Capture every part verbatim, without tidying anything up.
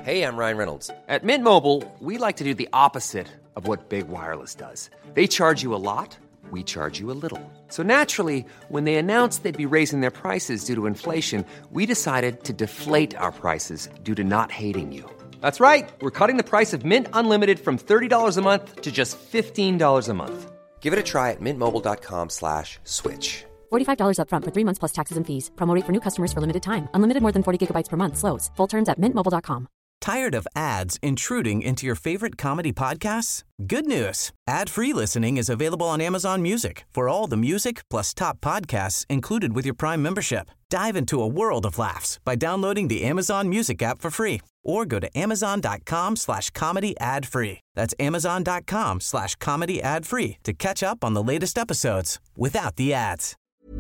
Hey, I'm Ryan Reynolds. At Mint Mobile, we like to do the opposite of what Big Wireless does. They charge you a lot, we charge you a little. So naturally, when they announced they'd be raising their prices due to inflation, we decided to deflate our prices due to not hating you. That's right. We're cutting the price of Mint Unlimited from thirty dollars a month to just fifteen dollars a month. Give it a try at mintmobile.com slash switch. forty-five dollars up front for three months plus taxes and fees. Promo rate for new customers for limited time. Unlimited more than forty gigabytes per month. Slows full terms at mint mobile dot com. Tired of ads intruding into your favorite comedy podcasts? Good news. Ad-free listening is available on Amazon Music for all the music plus top podcasts included with your Prime membership. Dive into a world of laughs by downloading the Amazon Music app for free or go to amazon.com slash comedy ad free. That's amazon.com slash comedy ad free to catch up on the latest episodes without the ads.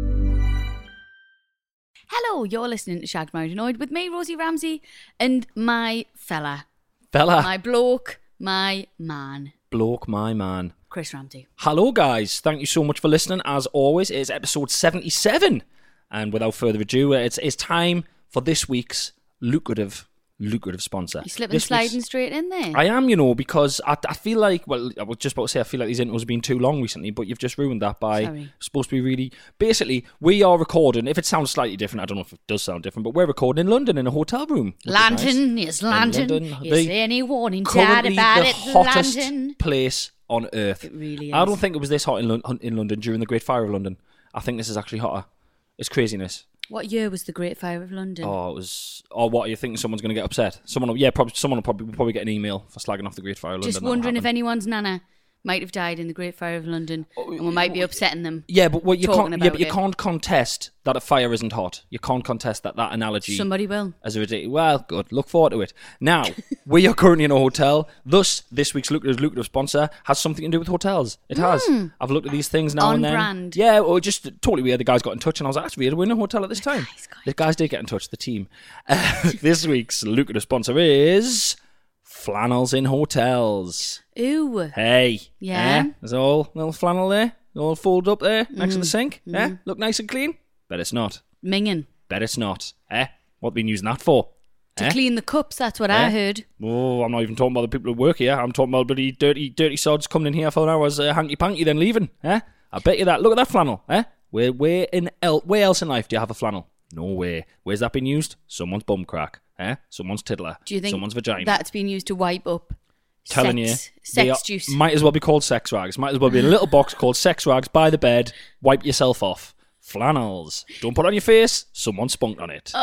Hello, you're listening to Shagged, Married, Annoyed with me, Rosie Ramsey, and my fella. Fella. My bloke, my man. Bloke, my man. Chris Ramsey. Hello, guys. Thank you so much for listening. As always, it's episode seventy-seven. And without further ado, it's, it's time for this week's lucrative, lucrative sponsor. You're slipping this sliding week's... straight in there. I am, you know, because I, I feel like, well, I was just about to say I feel like these intros have been too long recently, but you've just ruined that by Sorry. supposed to be really... Basically, we are recording, if it sounds slightly different, I don't know if it does sound different, but we're recording in London in a hotel room. London, Nice. yes, London. London. Is The- any warning dad Currently about the it? hottest London. place on earth. It really is. I don't think it was this hot in, Lon- in London during the Great Fire of London. I think this is actually hotter. It's craziness. What year was the Great Fire of London? Oh, it was. Oh, what? You think someone's going to get upset? Someone, will, yeah, probably. Someone will probably, will probably get an email for slagging off the Great Fire of London. Just wondering if anyone's nana might have died in the Great Fire of London, Oh, and we might be upsetting them. Yeah, but what you talking can't. Yeah, about but you it. can't contest that a fire isn't hot. You can't contest that that analogy. Somebody will. As a ridiculous. Well, good. Look forward to it. Now, we are currently in a hotel. Thus, this week's lucrative, lucrative sponsor has something to do with hotels. It has. I've looked at these things now On and then. brand. Yeah, or just totally weird. The guys got in touch and I was like, that's weird. We're in a hotel at this time. guys got in The guys did get in touch, the team. Uh, this week's lucrative sponsor is Flannels in Hotels. Ooh. Hey. Yeah. Eh? There's all little flannel there. All folded up there next to the sink. Eh? Look nice and clean. Bet it's not. Minging. Bet it's not. Eh? What have we been using that for? To Eh? clean the cups, that's what Eh? I heard. Oh, I'm not even talking about the people who work here. I'm talking about bloody dirty, dirty sods coming in here for an hour's uh, hanky-panky then leaving. Eh? I bet you that. Look at that flannel. Eh? Where, where, in el- where else in life do you have a flannel? No way. Where's that been used? Someone's bum crack. Eh? Someone's tiddler. Do you think Someone's vagina. that's been used to wipe up Telling sex, you, they sex are- juice? might as well be called sex rags. Might as well be in a little box called sex rags by the bed. Wipe yourself off. Flannels. Don't put it on your face. Someone spunked on it.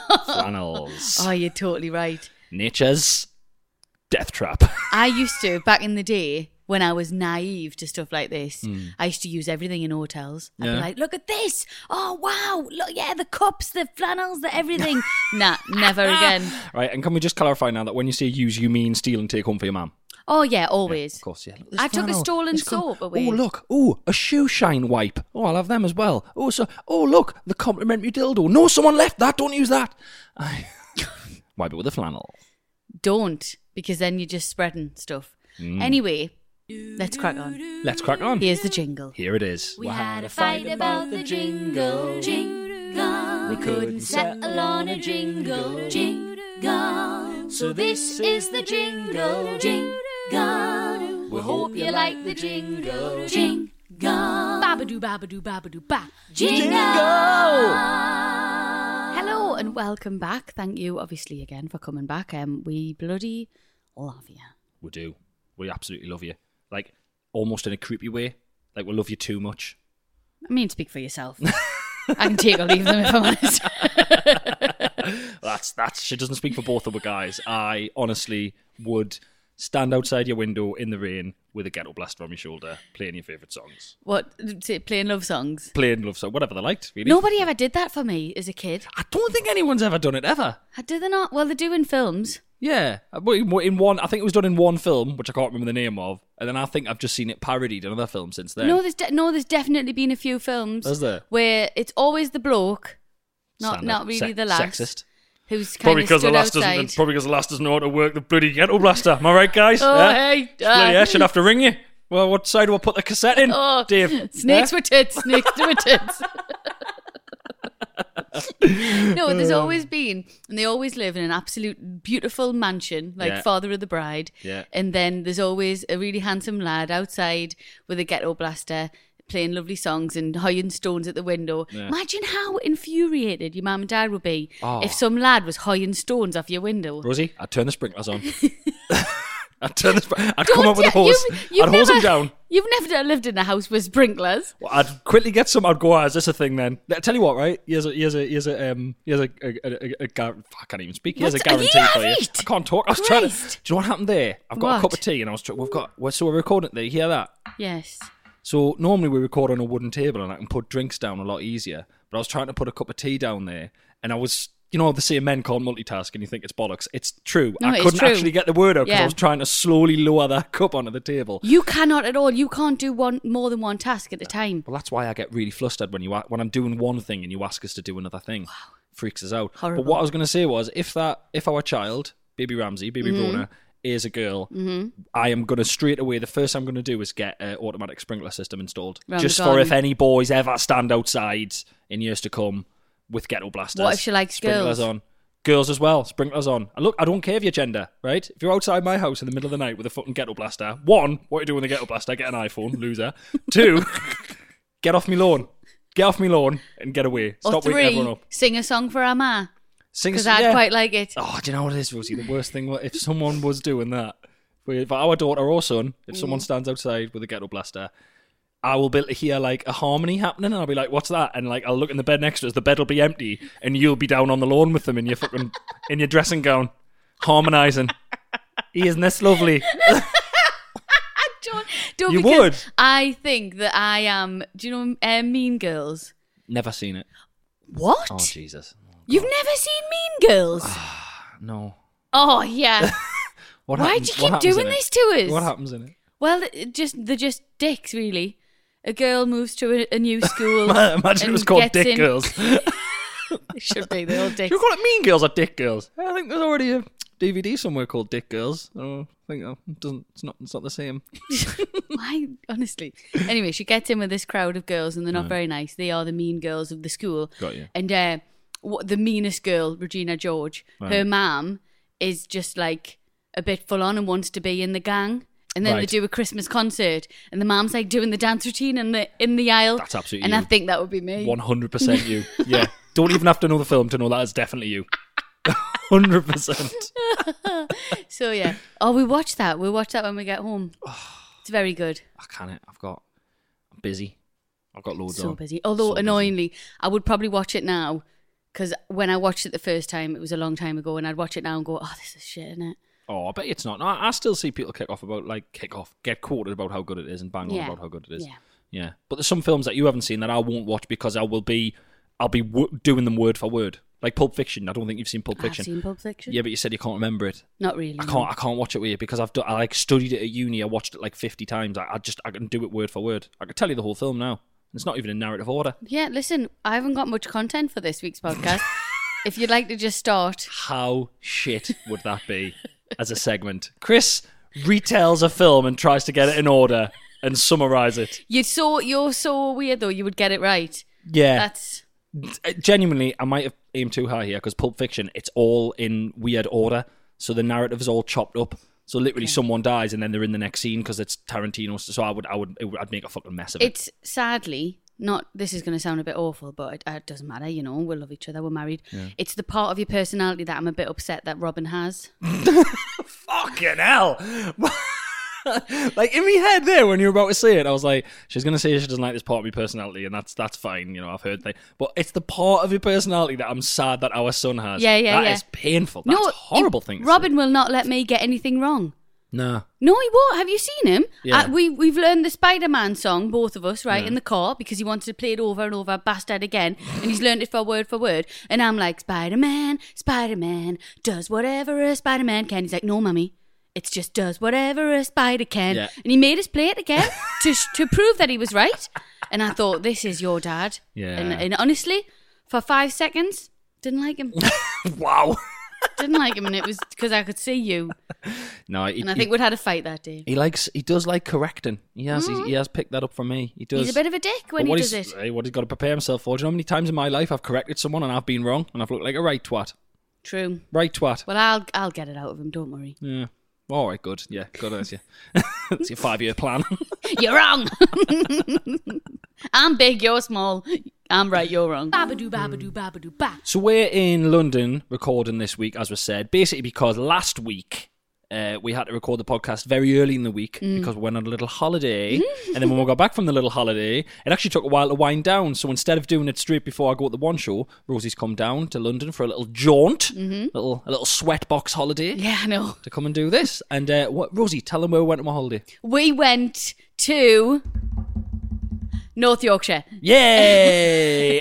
Flannels. Oh, you're totally right. Nature's death trap. I used to, back in the day, when I was naive to stuff like this, Mm. I used to use everything in hotels. I'd Yeah. be like, look at this. Oh, wow. Look, yeah, the cups, the flannels, the everything. Nah, never again. Right, and can we just clarify now that when you say use, you mean steal and take home for your mum? Oh, yeah, always. Of course, yeah. Look, this I took a flannel. stolen It's got- soap away. Oh, look. Oh, a shoe shine wipe. Oh, I'll have them as well. Oh, so. Oh, look. The complimentary dildo. No, someone left that. Don't use that. I... Wipe it with a flannel. Don't, because then you're just spreading stuff. Mm. Anyway, let's crack on. Let's crack on. Here's the jingle. Here it is. We had a fight about the jingle, jingle. We couldn't settle on a jingle, jingle. So this is the jingle, jingle. We hope you like the jingle, jingle. Babadoo, babadoo, babadoo, ba. Jingle! Hello and welcome back. Thank you, obviously, again for coming back. Um, we bloody love you. We do. We absolutely love you. Like, almost in a creepy way. Like, we love you too much. I mean, speak for yourself. I can take or leave them if I'm honest. That's, that's, she doesn't speak for both of us guys. I honestly would stand outside your window in the rain with a ghetto blaster on my shoulder, playing your favourite songs. What? say, Playing love songs? Playing love songs, whatever they liked, really. Nobody ever did that for me as a kid. I don't think anyone's ever done it, ever. Did they not? Well, they do in films. Yeah. In one, I think it was done in one film, which I can't remember the name of, and then I think I've just seen it parodied in another film since then. No, there's de- no, there's definitely been a few films. Is there? Where it's always the bloke, not Standard. not really Se- the lass, Sexist. who's kind Probably of because the stood lass outside. doesn't. Probably because the lass doesn't know how to work the bloody ghetto blaster. Am I right, guys? Oh, Yeah? hey, Bloody uh, yeah, should have to ring you. Well, what side do I put the cassette in, Oh, Dave? snakes Yeah? with tits, snakes with tits. No, there's always been, and they always live in an absolute beautiful mansion, like Yeah. father of the bride. Yeah. And then there's always a really handsome lad outside with a ghetto blaster playing lovely songs and hoying stones at the window. Yeah. Imagine how infuriated your mum and dad would be Oh. if some lad was hoying stones off your window. Rosie, I'd turn the sprinklers on. I'd turn the spr- I'd Don't come up with a you- hose. you've- you've I'd hose them never- down. You've never lived in a house with sprinklers. Well, I'd quickly get some. I'd go, oh, is this a thing then? I tell you what, right? Here's a, here's a, here's a, um, here's a, a, a, a, a gar- I can't even speak. Here's What's- a guarantee yeah, for you. right. I can't talk. I was trying to. Do Christ. you know what happened there? I've got What? a cup of tea, and I was. Tr- we've got. We're, so we're recording there. You hear that? Yes. So normally we record on a wooden table, and I can put drinks down a lot easier. But I was trying to put a cup of tea down there, and I was. You know, they say men can't multitask and you think it's bollocks. It's true. No, I it's couldn't true. actually get the word out because Yeah. I was trying to slowly lower that cup onto the table. You cannot at all. You can't do one more than one task at a time. Well, that's why I get really flustered when you a- when I'm doing one thing and you ask us to do another thing. Wow. Freaks us out. Horrible. But what I was going to say was, if that if our child, baby Ramsey, baby Mm-hmm. Rona, is a girl, I am going to straight away, the first thing I'm going to do is get an automatic sprinkler system installed. Round Just the for if garden. any boys ever stand outside in years to come with ghetto blasters. What if she likes sprinklers girls? on. Girls as well, sprinklers on. And look, I don't care of your gender, right? If you're outside my house in the middle of the night with a fucking ghetto blaster, one, what are you doing with a ghetto blaster? Get an iPhone, loser. Two, get off me lawn. Get off me lawn and get away. Or Stop waking everyone three, up. sing a song for our ma. Sing a Because s- I'd yeah. quite like it. Oh, do you know what it is, Rosie? The worst thing, if someone was doing that, if our daughter or son, if Mm. someone stands outside with a ghetto blaster, I will be able to hear like a harmony happening, and I'll be like, "What's that?" And like, I'll look in the bed next to us. The bed will be empty, and you'll be down on the lawn with them in your fucking in your dressing gown, harmonising. Isn't this lovely? Don't, don't You because would. I think that I am. Do you know uh, Mean Girls? Never seen it. What? Oh Jesus, You've never seen Mean Girls? no. Oh yeah. What Why happens- do you what keep happens doing in it? this to us? What happens in it? Well, it just they're just dicks, really. A girl moves to a, a new school. Imagine it and was called gets Dick in- Girls. It should be. They're all dicks. You call it Mean Girls or Dick Girls? I think there's already a D V D somewhere called Dick Girls. I don't think oh, it doesn't. It's not. It's not the same. Why? Honestly. Anyway, she gets in with this crowd of girls, and they're not very nice. They are the mean girls of the school. Got you. And uh, what, the meanest girl, Regina George, her mum is just like a bit full on and wants to be in the gang. And then they Right. do a Christmas concert, and the mom's like doing the dance routine in the in the aisle. That's absolutely And you. I think that would be me. One hundred percent you. Yeah. Don't even have to know the film to know that is definitely you. Hundred percent. So yeah. Oh, we watch that. We'll watch that when we get home. It's very good. I can't. I've got. I'm busy. I've got loads So on. busy. Although So busy. annoyingly, I would probably watch it now because when I watched it the first time, it was a long time ago, and I'd watch it now and go, "Oh, this is shit, isn't it?" Oh, I bet it's not. No, I I still see people kick off about like kick off, get quoted about how good it is, and bang Yeah. on about how good it is. Yeah. Yeah. But there's some films that you haven't seen that I won't watch because I will be, I'll be w- doing them word for word. Like Pulp Fiction. I don't think you've seen Pulp Fiction. I've seen Pulp Fiction. Yeah, but you said you can't remember it. Not really. I no. can't. I can't watch it with you because I've done, I like studied it at uni. I watched it like fifty times. I, I just I can do it word for word. I can tell you the whole film now. It's not even in narrative order. Yeah, listen, I haven't got much content for this week's podcast. If you'd like to just start, How shit would that be as a segment? Chris retells a film and tries to get it in order and summarize it. you're so you're so weird though. You would get it right. Yeah. That's Genuinely, I might have aimed too high here because Pulp Fiction, it's all in weird order. So the narrative is all chopped up. So literally, someone dies and then they're in the next scene because it's Tarantino. So I would, I would, it would, I'd make a fucking mess of it. it's sadly not. This is going to sound a bit awful, but it, it doesn't matter. You know, we love each other. We're married. It's the part of your personality that I'm a bit upset that Robin has. Fucking hell. Like in my head there when you were about to say it, I was like, she's gonna say she doesn't like this part of my personality, and that's that's fine, you know, I've heard that. But it's the part of your personality that I'm sad that our son has. Yeah, yeah, That yeah. is painful. That's a horrible he- thing. to Robin will not let me get anything wrong. say. Nah. No, he won't. Have you seen him? Yeah. Uh, we, we've learned the Spider-Man song, both of us, right, in the car, because he wanted to play it over and over, bastard again, and he's learned it for word for word. And I'm like, Spider-Man, Spider-Man, does whatever a Spider-Man can. He's like, no, mummy, it's just does whatever a spider can. Yeah. And he made us play it again to sh- to prove that he was right. And I thought, this is your dad. Yeah. And, and honestly, for five seconds, didn't like him. Wow. Didn't like him, and it was because I could see you. No, he, And I he- think we'd had a fight that day. He likes. He does like correcting. He has. He, he has picked that up from me. He does. He's a bit of a dick when But what he does he's- it. hey, what he's got to prepare himself for. Do you know how many times in my life I've corrected someone and I've been wrong and I've looked like a right twat? True. Right twat. Well, I'll I'll get it out of him. Don't worry. Yeah. All right. Good. Yeah. Good. That's you. That's your five-year plan. You're wrong. I'm big. You're small. I'm right. You're wrong. Babadoo, babadoo, babadoo, ba. So we're in London recording this week, as was said, basically because last week uh, we had to record the podcast very early in the week because we went on a little holiday. And then when we got back from the little holiday, it actually took a while to wind down. So instead of doing it straight before I go to the one show, Rosie's come down to London for a little jaunt, little a little sweatbox holiday. Yeah, I know. To come and do this. And uh, what, Rosie, tell them where we went on my holiday. We went to North Yorkshire. Yay!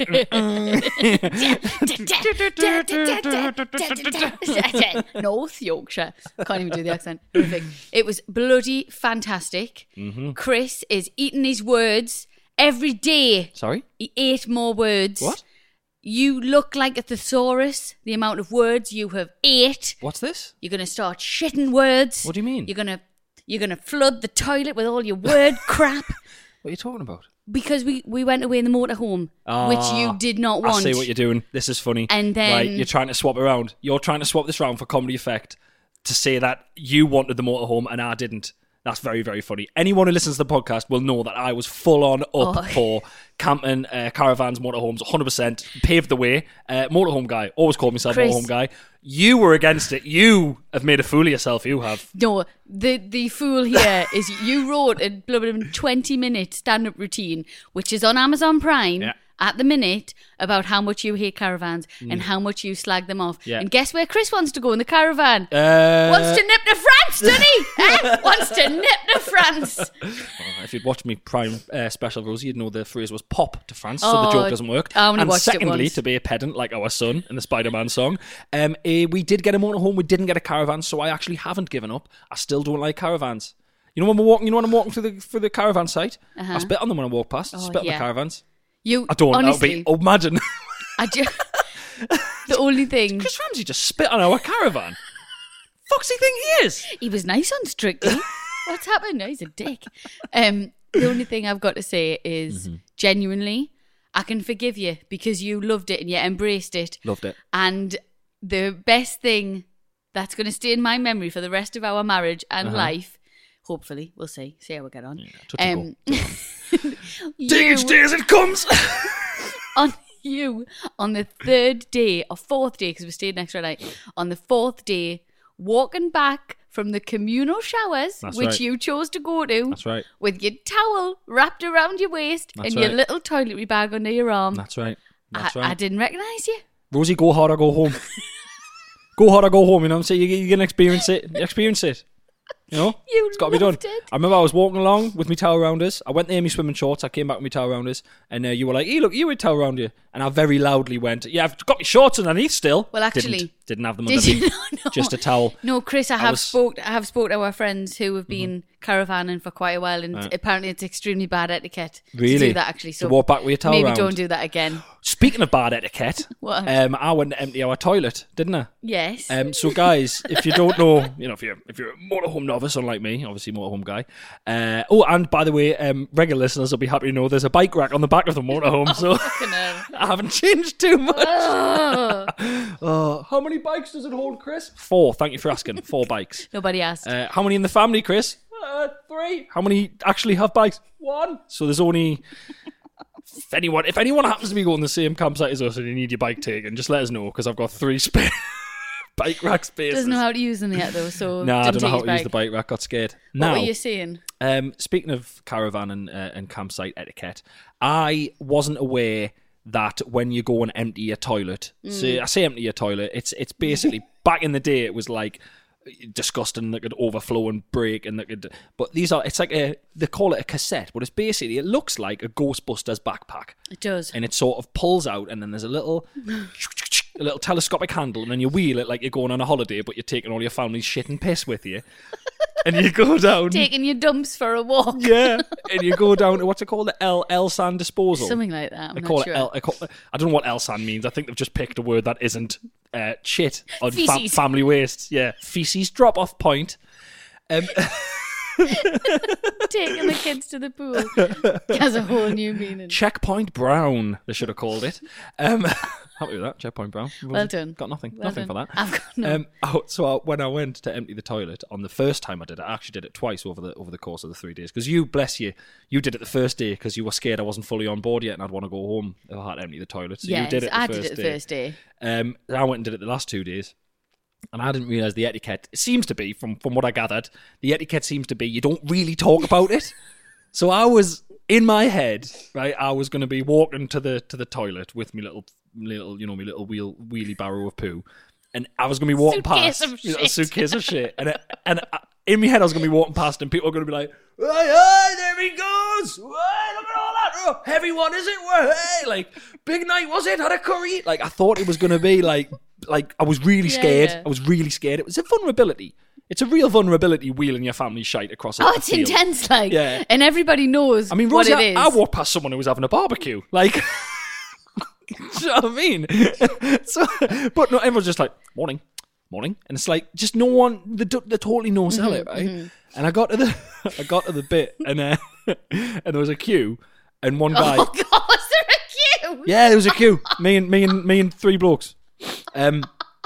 North Yorkshire. Can't even do the accent. Horrific. It was bloody fantastic. Mm-hmm. Chris is eating his words every day. Sorry? He ate more words. What? You look like a thesaurus, the amount of words you have ate. What's this? You're going to start shitting words. What do you mean? You're going to you're going to flood the toilet with all your word crap. What are you talking about? Because we, we went away in the motorhome, which you did not want. I see what you're doing. This is funny. And then- Right, you're trying to swap around. You're trying to swap this around for comedy effect to say that you wanted the motorhome and I didn't. That's very, very funny. Anyone who listens to the podcast will know that I was full on up Oh. for camping, uh, caravans, motorhomes, one hundred percent. Paved the way. Uh, motorhome guy. Always called myself Chris. motorhome guy. You were against it. You have made a fool of yourself. You have. No, the the fool here is you wrote a twenty minute stand up routine, which is on Amazon Prime Yeah. at the minute, about how much you hate caravans and how much you slag them off. Yeah. And guess where Chris wants to go in the caravan? Uh, Wants to nip to France, doesn't he? Eh? Wants to nip to France. If you'd watched me Prime uh, special, Rosie, you'd know the phrase was pop to France, so Oh, the joke doesn't work. I only and watched it secondly, once. to be a pedant like our son in the Spider-Man song, um, eh, we did get a motorhome, we didn't get a caravan, so I actually haven't given up. I still don't like caravans. You know when we're walking, you know when I'm walking through the through the caravan site, I spit on them when I walk past. I Oh, spit on yeah. the caravans. You I don't. honestly, That would be. Oh, imagine. I just, the only thing Chris Ramsey just spit on our caravan. Fuck's he think he is? he was nice on Strictly. What's happened? No, he's a dick. Um, the only thing I've got to say is Mm-hmm. genuinely, I can forgive you because you loved it and you embraced it. Loved it. And the best thing that's going to stay in my memory for the rest of our marriage and Uh-huh. life, hopefully, we'll see, see how we get on. touch and um, Take you, each day as it comes. on you on the third day or fourth day, because we stayed an extra night, on the fourth day, walking back from the communal showers, That's which right. you chose to go to, That's right. with your towel wrapped around your waist That's and your right. little toiletry bag under your arm. That's right. That's I, right. I didn't recognise you. Rosie, go hard or go home. Go hard or go home, you know what I'm saying? You, you can experience it. Experience it. You know? You It's got to be done. loved it. I remember I was walking along with my towel around us. I went there in my swimming shorts. I came back with my towel around us. And uh, you were like, hey, look, you with towel around you. And I very loudly went, yeah, I've got my shorts underneath still. Well, actually- Didn't, didn't have them Did underneath. you? No. Just a towel. No, Chris, I I have was- spoke. I have spoke to our friends who have been caravanning for quite a while, and Right. apparently it's extremely bad etiquette to Really? do that. Actually, To so walk back with your towel maybe round? don't do that again. Speaking of bad etiquette, What? um, I went to empty our toilet, didn't I? Yes. Um, so guys, if you don't know, you know, if you're if you're a motorhome novice, unlike me, obviously motorhome guy. Uh, oh, and by the way, um, regular listeners will be happy to know there's a bike rack on the back of the motorhome, so Fucking hell. I haven't changed too much. Oh, Uh, how many bikes does it hold, Chris? Four. Thank you for asking. Four bikes. nobody asked. Uh, how many in the family, Chris? Uh, three. How many actually have bikes? One. So there's only. If anyone, if anyone happens to be going the same campsite as us and you need your bike taken, just let us know because I've got three spare bike rack spaces. Doesn't know how to use them yet, though. So No, I didn't don't know take how his to use bike. the bike rack. Got scared. What Now, were you saying? um, speaking of caravan and, uh, and campsite etiquette, I wasn't aware that when you go and empty your toilet, so I say empty your toilet, it's it's basically back in the day it was like disgusting that could overflow and break and that could. But these are it's like a they call it a cassette, but it's basically it looks like a Ghostbusters backpack. It does. And it sort of pulls out, and then there's a little, a little telescopic handle, and then you wheel it like you're going on a holiday, but you're taking all your family's shit and piss with you. and you go down. Taking your dumps for a walk. Yeah, and you go down to what's it called? The L L San disposal. Something like that. I'm They not call sure. it L. I, call, I don't know what L San means. I think they've just picked a word that isn't uh, shit on fa- Feces. family waste. Yeah, feces drop off point. Um, Taking the kids to the pool has a whole new meaning. Checkpoint Brown, they should have called it. Um, happy with that, Checkpoint Brown. Well done. Got nothing, Well nothing done. for that. I've got no. Um, oh, so I, when I went to empty the toilet on the first time I did it, I actually did it twice over the over the course of the three days. Because you, bless you, you did it the first day because you were scared I wasn't fully on board yet and I'd want to go home if I had to empty the toilet. So yes, you did it the I first did it the day. first day. Um, I went and did it the last two days. And I didn't realise the etiquette, it seems to be, from, from what I gathered, the etiquette seems to be you don't really talk about it. So I was, in my head, right, I was going to be walking to the to the toilet with me little, little you know, my little wheel, wheelie barrow of poo. And I was going to be walking Suitcase past of you know, a shit. suitcase of shit. And, it, and I, in my head, I was going to be walking past and people were going to be like, hey, hey, there he goes. Hey, look at all that. Oh, heavy one, is it? Hey, like, big night, was it? Had a curry? Like, I thought it was going to be like, like, I was really Yeah, scared. yeah. I was really scared. It was a vulnerability. It's a real vulnerability wheeling your family shite across a Oh, a it's field. intense, like. Yeah. And everybody knows I mean, what Rosie, it I, is. I walked past someone who was having a barbecue. Like, do you know what I mean? so, but no, everyone's just like, morning, morning. And it's like, just no one, they, do- they totally no sell it, right? And I got to the, I got to the bit and, uh, and there was a queue and one guy. Oh, God, was there a queue? Yeah, there was a queue. Me and me and me and three blokes. Um,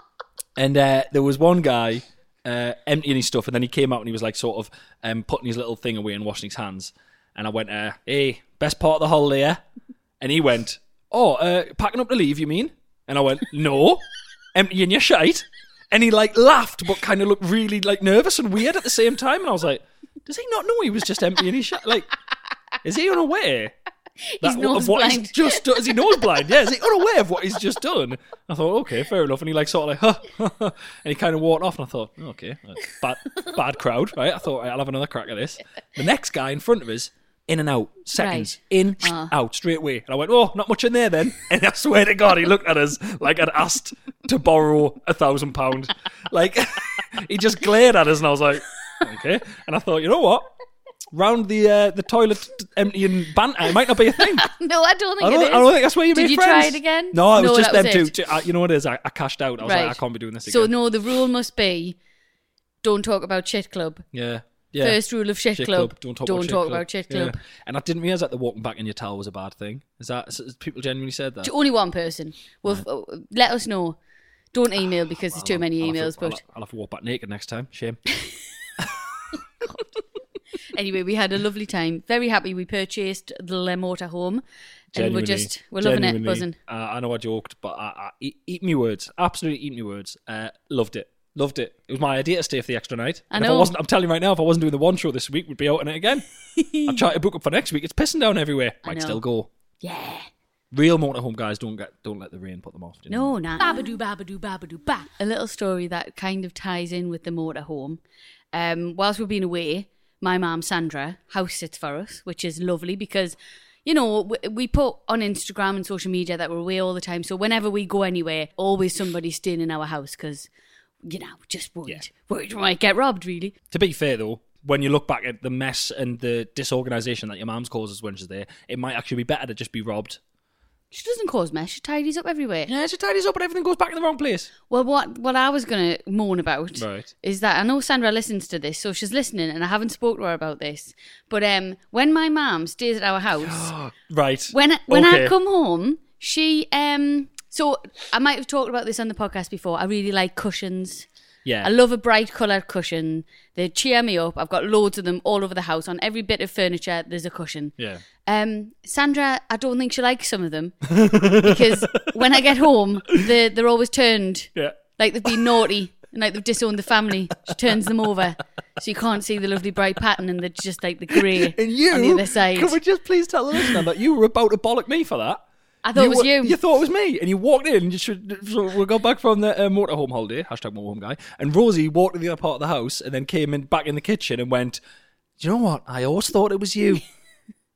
and uh, there was one guy uh, emptying his stuff, and then he came out and he was like sort of um, putting his little thing away and washing his hands. And I went, uh, "Hey, best part of the holiday, yeah?" And he went, "Oh, uh, packing up to leave, you mean?" And I went, "No, emptying your shite." And he like laughed, but kind of looked really like nervous and weird at the same time. And I was like, "Does he not know he was just emptying his shite? Like, is he unaware?" He's That, nose of what blind. he's just done. Is he nose blind? Yeah, is he unaware of what he's just done? I thought, okay, fair enough. And he like sort of like, huh, and he kind of walked off. And I thought, okay, bad, bad crowd, right? I thought, right, I'll have another crack at this. The next guy in front of us, in and out, seconds, Right. in, Uh. out, straight away. And I went, oh, not much in there then. And I swear to God, he looked at us like I'd asked to borrow a thousand pounds. Like, he just glared at us, and I was like, okay. And I thought, you know what? Round the uh, the toilet emptying banter, it might not be a thing. No, I don't think I don't, it is. I don't think that's where you Did make you friends. try it again? No, it was No, just that them was two. it. I, you know what it is? I, I cashed out. I was Right. like, I can't be doing this again. So, no, the rule must be don't talk about shit club. yeah, yeah. First rule of shit, Shit club, Don't talk, don't about, shit talk club. about shit Yeah. club. And I didn't realise that the walking back in your towel was a bad thing. Is that is, people genuinely said that? To only one person. Well, f- uh, let us know. Don't email because there's too many I'll have emails. to, I'll, But I'll have to walk back naked next time. Shame. anyway, we had a lovely time. Very happy we purchased the Le motorhome, and we're Genuinely, just we're loving it, genuinely. buzzing. Uh, I know I joked, but I, I, eat, eat me words. Absolutely eat me words. Uh, loved it. Loved it. It was my idea to stay for the extra night. I And If I know. wasn't, I'm telling you right now, if I wasn't doing the one show this week, we'd be out on it again. I tried to book up for next week. It's pissing down everywhere. I Might know. still go. Yeah. Real motorhome guys don't get don't let the rain put them off. do you know? No, nah. Babadoo, babadoo, babadoo, ba. A little story that kind of ties in with the motorhome. Um, whilst we've been away, my mum Sandra house sits for us, which is lovely because, you know, we, we put on Instagram and social media that we're away all the time. So whenever we go anywhere, always somebody's staying in our house because, you know, just worried, Yeah. worried we might get robbed. Really. To be fair though, when you look back at the mess and the disorganisation that your mum's causes when she's there, it might actually be better to just be robbed. She doesn't cause mess. She tidies up everywhere. Yeah, she tidies up and everything goes back in the wrong place. Well, what what I was going to moan about Right. is that I know Sandra listens to this, so she's listening, and I haven't spoke to her about this. But um, when my mum stays at our house, Right. when when Okay. I come home, she um, so I might have talked about this on the podcast before. I really like cushions. Yeah. I love a bright coloured cushion. They cheer me up. I've got loads of them all over the house. On every bit of furniture, there's a cushion. Yeah. Um, Sandra, I don't think she likes some of them because when I get home, they're, they're always turned Yeah. like they've been naughty and like they've disowned the family. She turns them over so you can't see the lovely bright pattern and they're just like the grey And you, on the other side. can we just please tell the listener that you were about to bollock me for that? I thought it was were- you. You thought it was me, and you walked in. And you should. So we got back from the uh, motorhome holiday. Hashtag motorhome guy. And Rosie walked to the other part of the house, and then came in back in the kitchen and went, "Do you know what? I always thought it was you."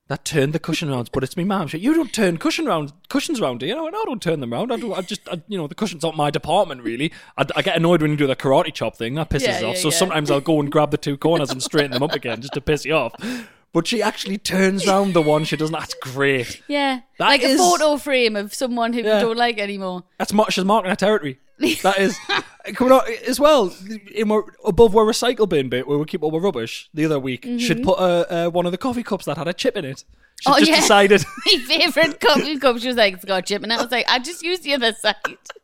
that turned the cushion round, but it's me mum. She, you don't turn cushion round, cushions round, do you? No, I don't turn them round. I do. I just, I, you know, the cushion's not my department, really. I, I get annoyed when you do the karate chop thing. That pisses Yeah, off. yeah, so yeah. sometimes I'll go and grab the two corners and straighten them up again just to piss you off. But she actually turns round the one she doesn't. That's great. Yeah. That like is- a photo frame of someone who Yeah. you don't like anymore. That's much as marking our territory. That is coming out as well. In our, above our recycle bin bit where we keep all the rubbish, the other week she'd put a, uh, one of the coffee cups that had a chip in it. She Oh, just yeah. decided. My favourite coffee cup, she was like, it's got a chip. And I was like, I just used the other side.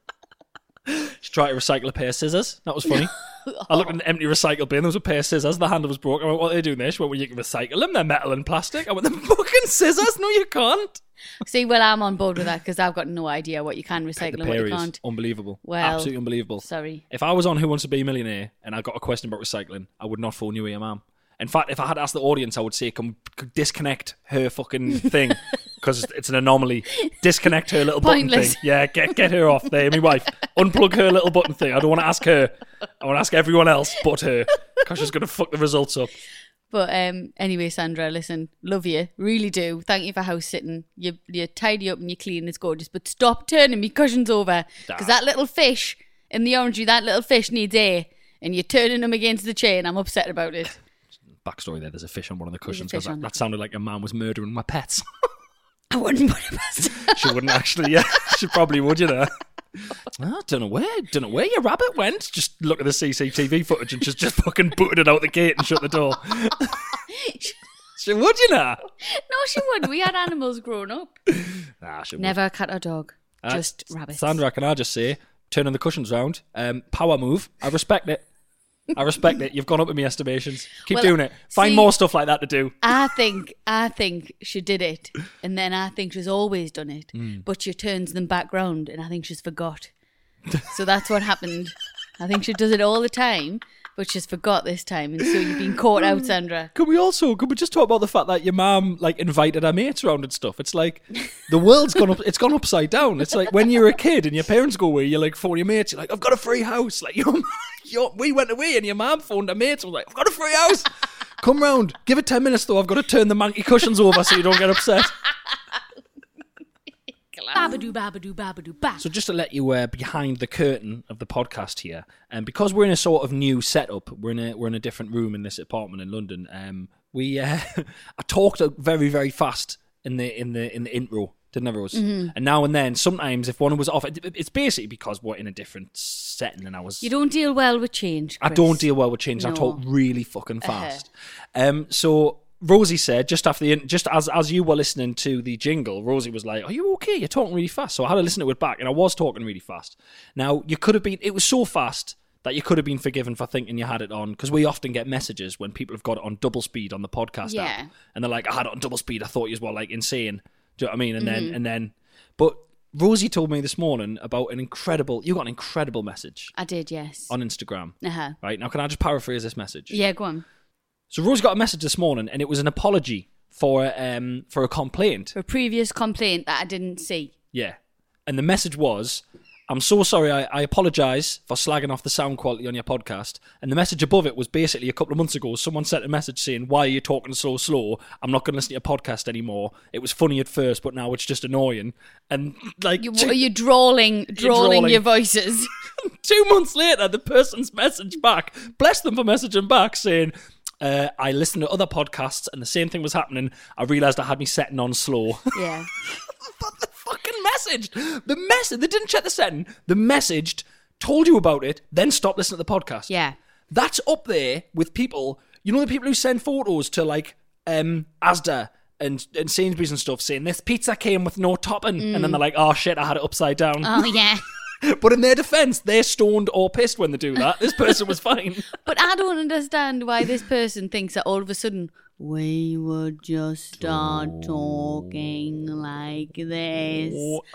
She tried to recycle a pair of scissors. That was funny. I looked in the empty recycle bin. There was a pair of scissors. The handle was broken. I went, what are they doing there? She went, well, you can recycle them. They're metal and plastic. I went, they're fucking scissors. No, you can't. See, well, I'm on board with that because I've got no idea what you can recycle The and what you pair is can't. unbelievable. Well, Absolutely unbelievable. sorry. If I was on Who Wants to Be a Millionaire and I got a question about recycling, I would not phone you here, ma'am. In fact, if I had asked the audience, I would say, come disconnect her fucking thing because it's an anomaly. Disconnect her little button Pointless. thing. Yeah, get get her off there, my wife. Unplug her little button thing. I don't want to ask her. I want to ask everyone else but her because she's going to fuck the results up. But um, anyway, Sandra, listen, love you, really do. Thank you for house sitting. You you tidy up and you clean. It's gorgeous. But stop turning me cushions over because that little fish in the orangery, that little fish needs air, and you're turning them against the chair, and I'm upset about it. Backstory there, there's a fish on one of the cushions fish because on that, it. that sounded like a man was murdering my pets. I wouldn't put it past her. She wouldn't actually, yeah. She probably would, you know. I don't know where, don't know where your rabbit went. Just look at the C C T V footage and just, just fucking booted it out the gate and shut the door. She would, you know. No, she would. We had animals growing up. Nah, she would. Never a cat or dog, Uh, just rabbits. Sandra, can I just say, turning the cushions round, um, power move. I respect it. I respect it. You've gone up in my estimations. Keep Well, doing it. Find see- more stuff like that to do. I think I think she did it, and then I think she's always done it, Hmm. but she turns them back round, and I think she's forgot. So that's what happened. I think she does it all the time, but she's forgot this time, and so you've been caught out, Sandra. Could we also, could we just talk about the fact that your mum, like, invited her mates around and stuff? It's like, the world's gone up, it's gone upside down. It's like when you're a kid and your parents go away, you're like, phone your mates, you're like, I've got a free house. Like, your, your, we went away and your mum phoned her mates and was like, I've got a free house. Come round. Give it ten minutes though, I've got to turn the manky cushions over so you don't get upset. Babadoo, babadoo, babadoo, ba. So just to let you uh, behind the curtain of the podcast here, and um, because we're in a sort of new setup, we're in a we're in a different room in this apartment in London. Um, we uh, I talked very very fast in the in the in the intro, didn't I, Rose? Mm-hmm. And now and then, sometimes if one was off, it, it's basically because we're in a different setting, and I was. You don't deal well with change, I Chris. don't deal well with change. I No. talk really fucking fast. Um, so. Rosie said just after the just as as you were listening to the jingle, Rosie was like, "Are you okay? You're talking really fast." So I had to listen to it back, and I was talking really fast. Now you could have been. It was so fast that you could have been forgiven for thinking you had it on, because we often get messages when people have got it on double speed on the podcast Yeah. app, and they're like, "I had it on double speed. I thought you were like insane." Do you know what I mean? And Mm-hmm. then and then, but Rosie told me this morning about an incredible. You got an incredible message I did, yes. on Instagram. Uh-huh. Right now, can I just paraphrase this message? Yeah, go on. So Rose got a message this morning, and it was an apology for um for a complaint. For a previous complaint that I didn't see. Yeah, and the message was, "I'm so sorry. I, I apologise for slagging off the sound quality on your podcast." And the message above it was basically a couple of months ago, someone sent a message saying, "Why are you talking so slow? I'm not going to listen to your podcast anymore. It was funny at first, but now it's just annoying." And like, You, two, you're drawling, drawling drawling. your voices. two months later, the person's message back. Bless them for messaging back saying. Uh, I listened to other podcasts and the same thing was happening. I realised I had me setting on slow. Yeah. But the fucking message, the message, they didn't check the setting. The message told you about it, then stopped listening to the podcast. Yeah. That's up there with people, you know, the people who send photos to like um, Asda and, and Sainsbury's and stuff saying, this pizza came with no topping. And then they're like, oh shit, I had it upside down. Oh, yeah. But in their defence, they're stoned or pissed when they do that. This person was fine. But I don't understand why this person thinks that all of a sudden we would just start talking like this.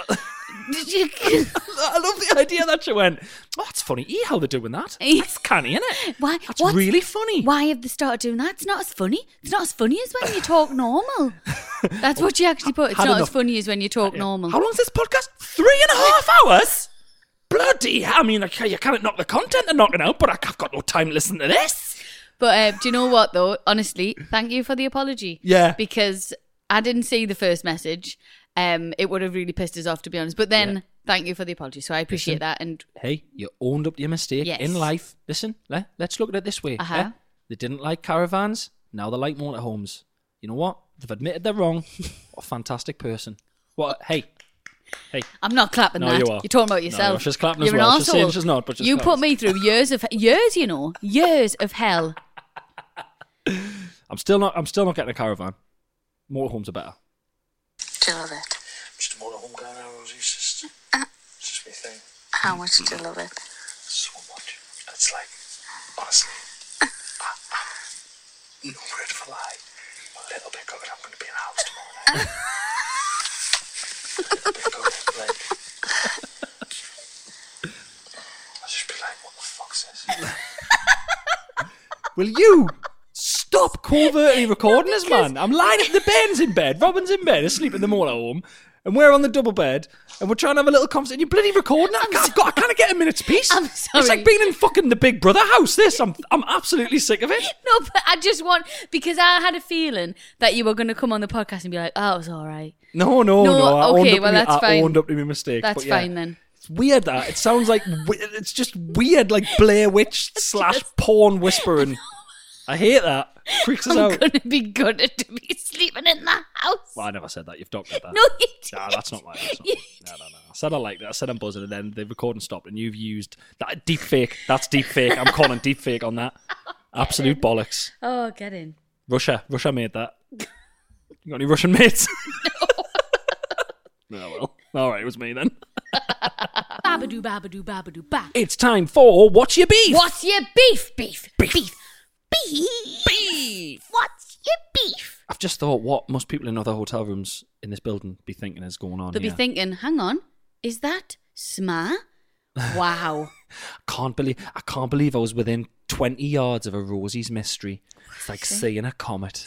I love the idea that she went, oh, it's funny. E how they're doing that. That's canny, isn't it? Why? That's what's- really funny. Why have they started doing that? It's not as funny. It's not as funny as when you talk normal. That's what you actually put. It's Had not enough. as funny as when you talk normal. How long's this podcast? Three and a half hours? Bloody hell. I mean, I can't- you can't knock the content and knock it out, but I've got no time to listen to this. But uh, do you know what, though? Honestly, thank you for the apology. Yeah. Because I didn't see the first message. Um, it would have really pissed us off, to be honest. But then, Yeah. thank you for the apology. So I appreciate Listen. that. And Hey, you owned up to your mistake Yes. in life. Listen, le- let's look at it this way. Uh-huh. eh? They didn't like caravans. Now they like motorhomes. You know what? They've admitted they're wrong. What a fantastic person. What? Hey. Hey. I'm not clapping No, that. you are. You're talking about No, yourself. she's clapping as You're well. an She's saying arsehole. she's not, but she's you clapping. put me through years of years, you know, years of hell. I'm still not. I'm still not getting a caravan. Motorhomes are better. Do you love it? Just a motorhome guy now, Rosie. It's just, it's just my thing. How much do you love it? So much. It's like, honestly, I, I'm no word for lie. A little bit good, I'm going to be in the house tomorrow night. A little bit good, like. I'll just be like, what the fuck's this? Will you stop covertly recording us, man? I'm lying. The Ben's in bed. Robin's in bed, asleep in the motorhome, and we're on the double bed, and we're trying to have a little conversation. You're bloody recording. I can't, I've got, I can't get a minute's peace. I'm It's sorry. like being in fucking the Big Brother house. This, I'm, I'm absolutely sick of it. No, but I just want, because I had a feeling that you were going to come on the podcast and be like, oh, it was all right. No, no, no. No, I okay, owned up well, to me, that's I fine. owned up to my mistake. That's but yeah, fine then. It's weird that it sounds like we- it's just weird, like Blair Witch slash porn whispering. I hate that. Freaks us I'm out. going to be gutted to be sleeping in the house. Well, I never said that. You've doctored that. No, you didn't. Nah, that's not my. That's not You no, no, no. I said I liked it. I said I'm buzzing, and then the recording stopped, and you've used that deep fake. That's deep fake. I'm calling deep fake on that. Absolute bollocks. Oh, get in. Russia, Russia made that. You got any Russian mates? No. well, all right, it was me then. Babadoo, babadoo, babadoo, ba. It's time for What's Your Beef? What's your beef? Beef. Beef. Beef. Beef. Beef? What's your beef? I've just thought, what must people in other hotel rooms in this building be thinking is going on They'll here? be thinking, hang on, is that Sma? Wow. I can't believe I can't believe I was within twenty yards of a Rosie's mystery. It's like seeing a comet.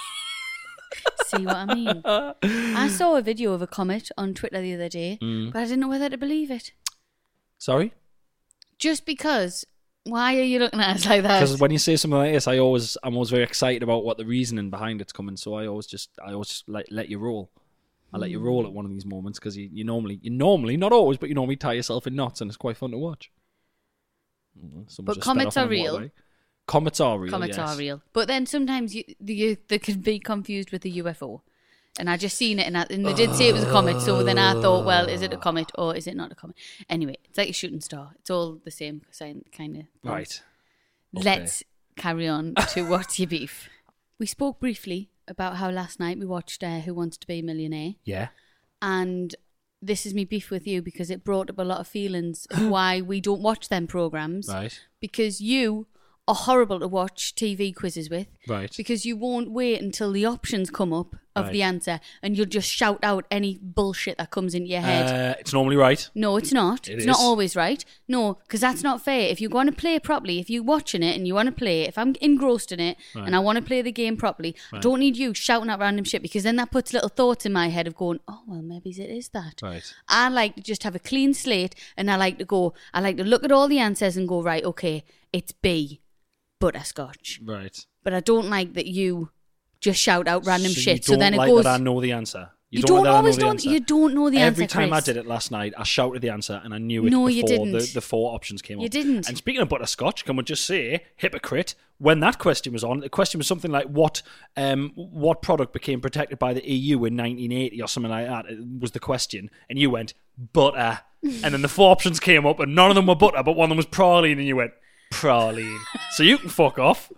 See what I mean? I saw a video of a comet on Twitter the other day, Mm. but I didn't know whether to believe it. Sorry? Just because. Why are you looking at us like that? Because when you say something like this, I always I'm always very excited about what the reasoning behind it's coming. So I always just I always just let let you roll. I let you roll at one of these moments because you, you normally you normally not always, but you normally tie yourself in knots, and it's quite fun to watch. Mm, someone But just sped comets off on are a real. motorway. Comets are real. Comets yes. are real. But then sometimes you, you, they can be confused with the U F O. And I just seen it, and, I, and they did say it was a comet, so then I thought, well, is it a comet or is it not a comet? Anyway, it's like a shooting star. It's all the same kind of. Right. Okay. Let's carry on to What's Your Beef. We spoke briefly about how last night we watched uh, Who Wants to Be a Millionaire, Yeah. and this is me beef with you because it brought up a lot of feelings of why we don't watch them programs. Right. Because you are horrible to watch T V quizzes with. Right. Because you won't wait until the options come up of Right. the answer, and you'll just shout out any bullshit that comes into your head. Uh, it's normally right. No, it's not. It it's is. not always right. No, because that's not fair. If you want to play properly, if you're watching it and you want to play, if I'm engrossed in it Right. and I want to play the game properly, I Right. don't need you shouting out random shit, because then that puts little thoughts in my head of going, oh, well, maybe it is that. Right. I like to just have a clean slate, and I like to go, I like to look at all the answers and go, right, okay, it's B, butterscotch. Right. But I don't like that you just shout out random so shit. You So don't then it like goes. that I know the answer. You, don't, don't like that I always know the know. answer. You don't know the Every answer. time I Chris. did it last night, I shouted the answer and I knew it No, before you didn't. The, the four options came up. You didn't. And speaking of butterscotch, can we just say, hypocrite, when that question was on, the question was something like, what um, what product became protected by the E U in nineteen eighty or something like that, it was the question. And you went, butter. And then the four options came up and none of them were butter, but one of them was praline, and you went, praline. So you can fuck off.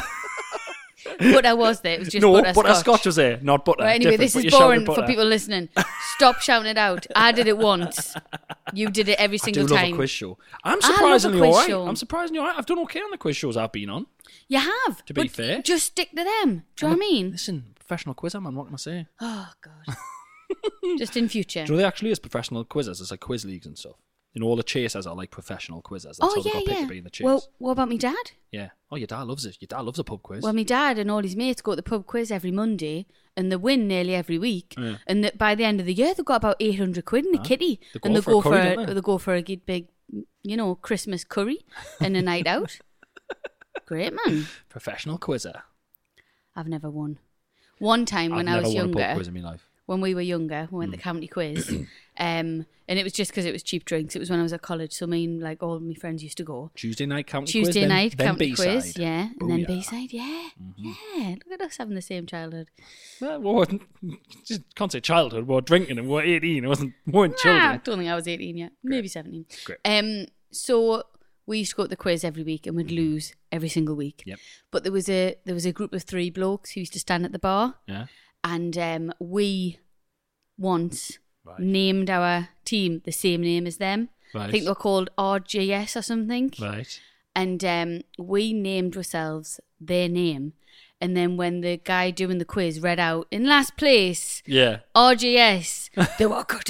But I was there. It was just no, butterscotch. butterscotch was there, not butter. Well, anyway, Different, this but is you shouted boring for butter. people listening. Stop shouting it out. I did it once. You did it every I single do love time. a quiz show. I'm I love a surprisingly quiz alright. show. I'm surprisingly alright. I've done okay on the quiz shows I've been on. You have. To be but fair. just stick to them. Do you know what I mean? Listen, professional quizzer, man. What can I say? Oh God. Just in future. Do you know there actually is professional quizzers? There's like quiz leagues and stuff. You know, all the chasers are like professional quizzers. That's Oh how they yeah, got picked yeah. to be in the chase. Well, what about me dad? yeah. Oh, your dad loves it. Your dad loves a pub quiz. Well, my dad and all his mates go to the pub quiz every Monday, and they win nearly every week. Yeah. And that by the end of the year, they've got about eight hundred quid in the Ah, kitty, they go and they for a go curry, for don't a, they? they go for a good big, you know, Christmas curry and a night out. Great man. professional quizzer. I've never won. One time when I've I was never won a pub younger, quiz in my life. when we were younger, we went to the county quiz, um, and it was just because it was cheap drinks. It was when I was at college, so me and like all of my friends used to go. Tuesday night county Tuesday quiz. night then, county then quiz, B-side. yeah, and then Booyah. B-side, yeah, yeah. Look at us having the same childhood. Well, we weren't- just can't say childhood. We were drinking and we were eighteen. It wasn't. We weren't Ah, I children. don't think I was eighteen yet, maybe seventeen. Great. Um, so we used to go to the quiz every week, and we'd lose every single week. Yep. But there was a there was a group of three blokes who used to stand at the bar, Yeah. and um, we once Right. named our team the same name as them. Right. I think they were called R G S or something. Right. And um, we named ourselves their name. And then when the guy doing the quiz read out, in last place, Yeah. R G S, they were cooked.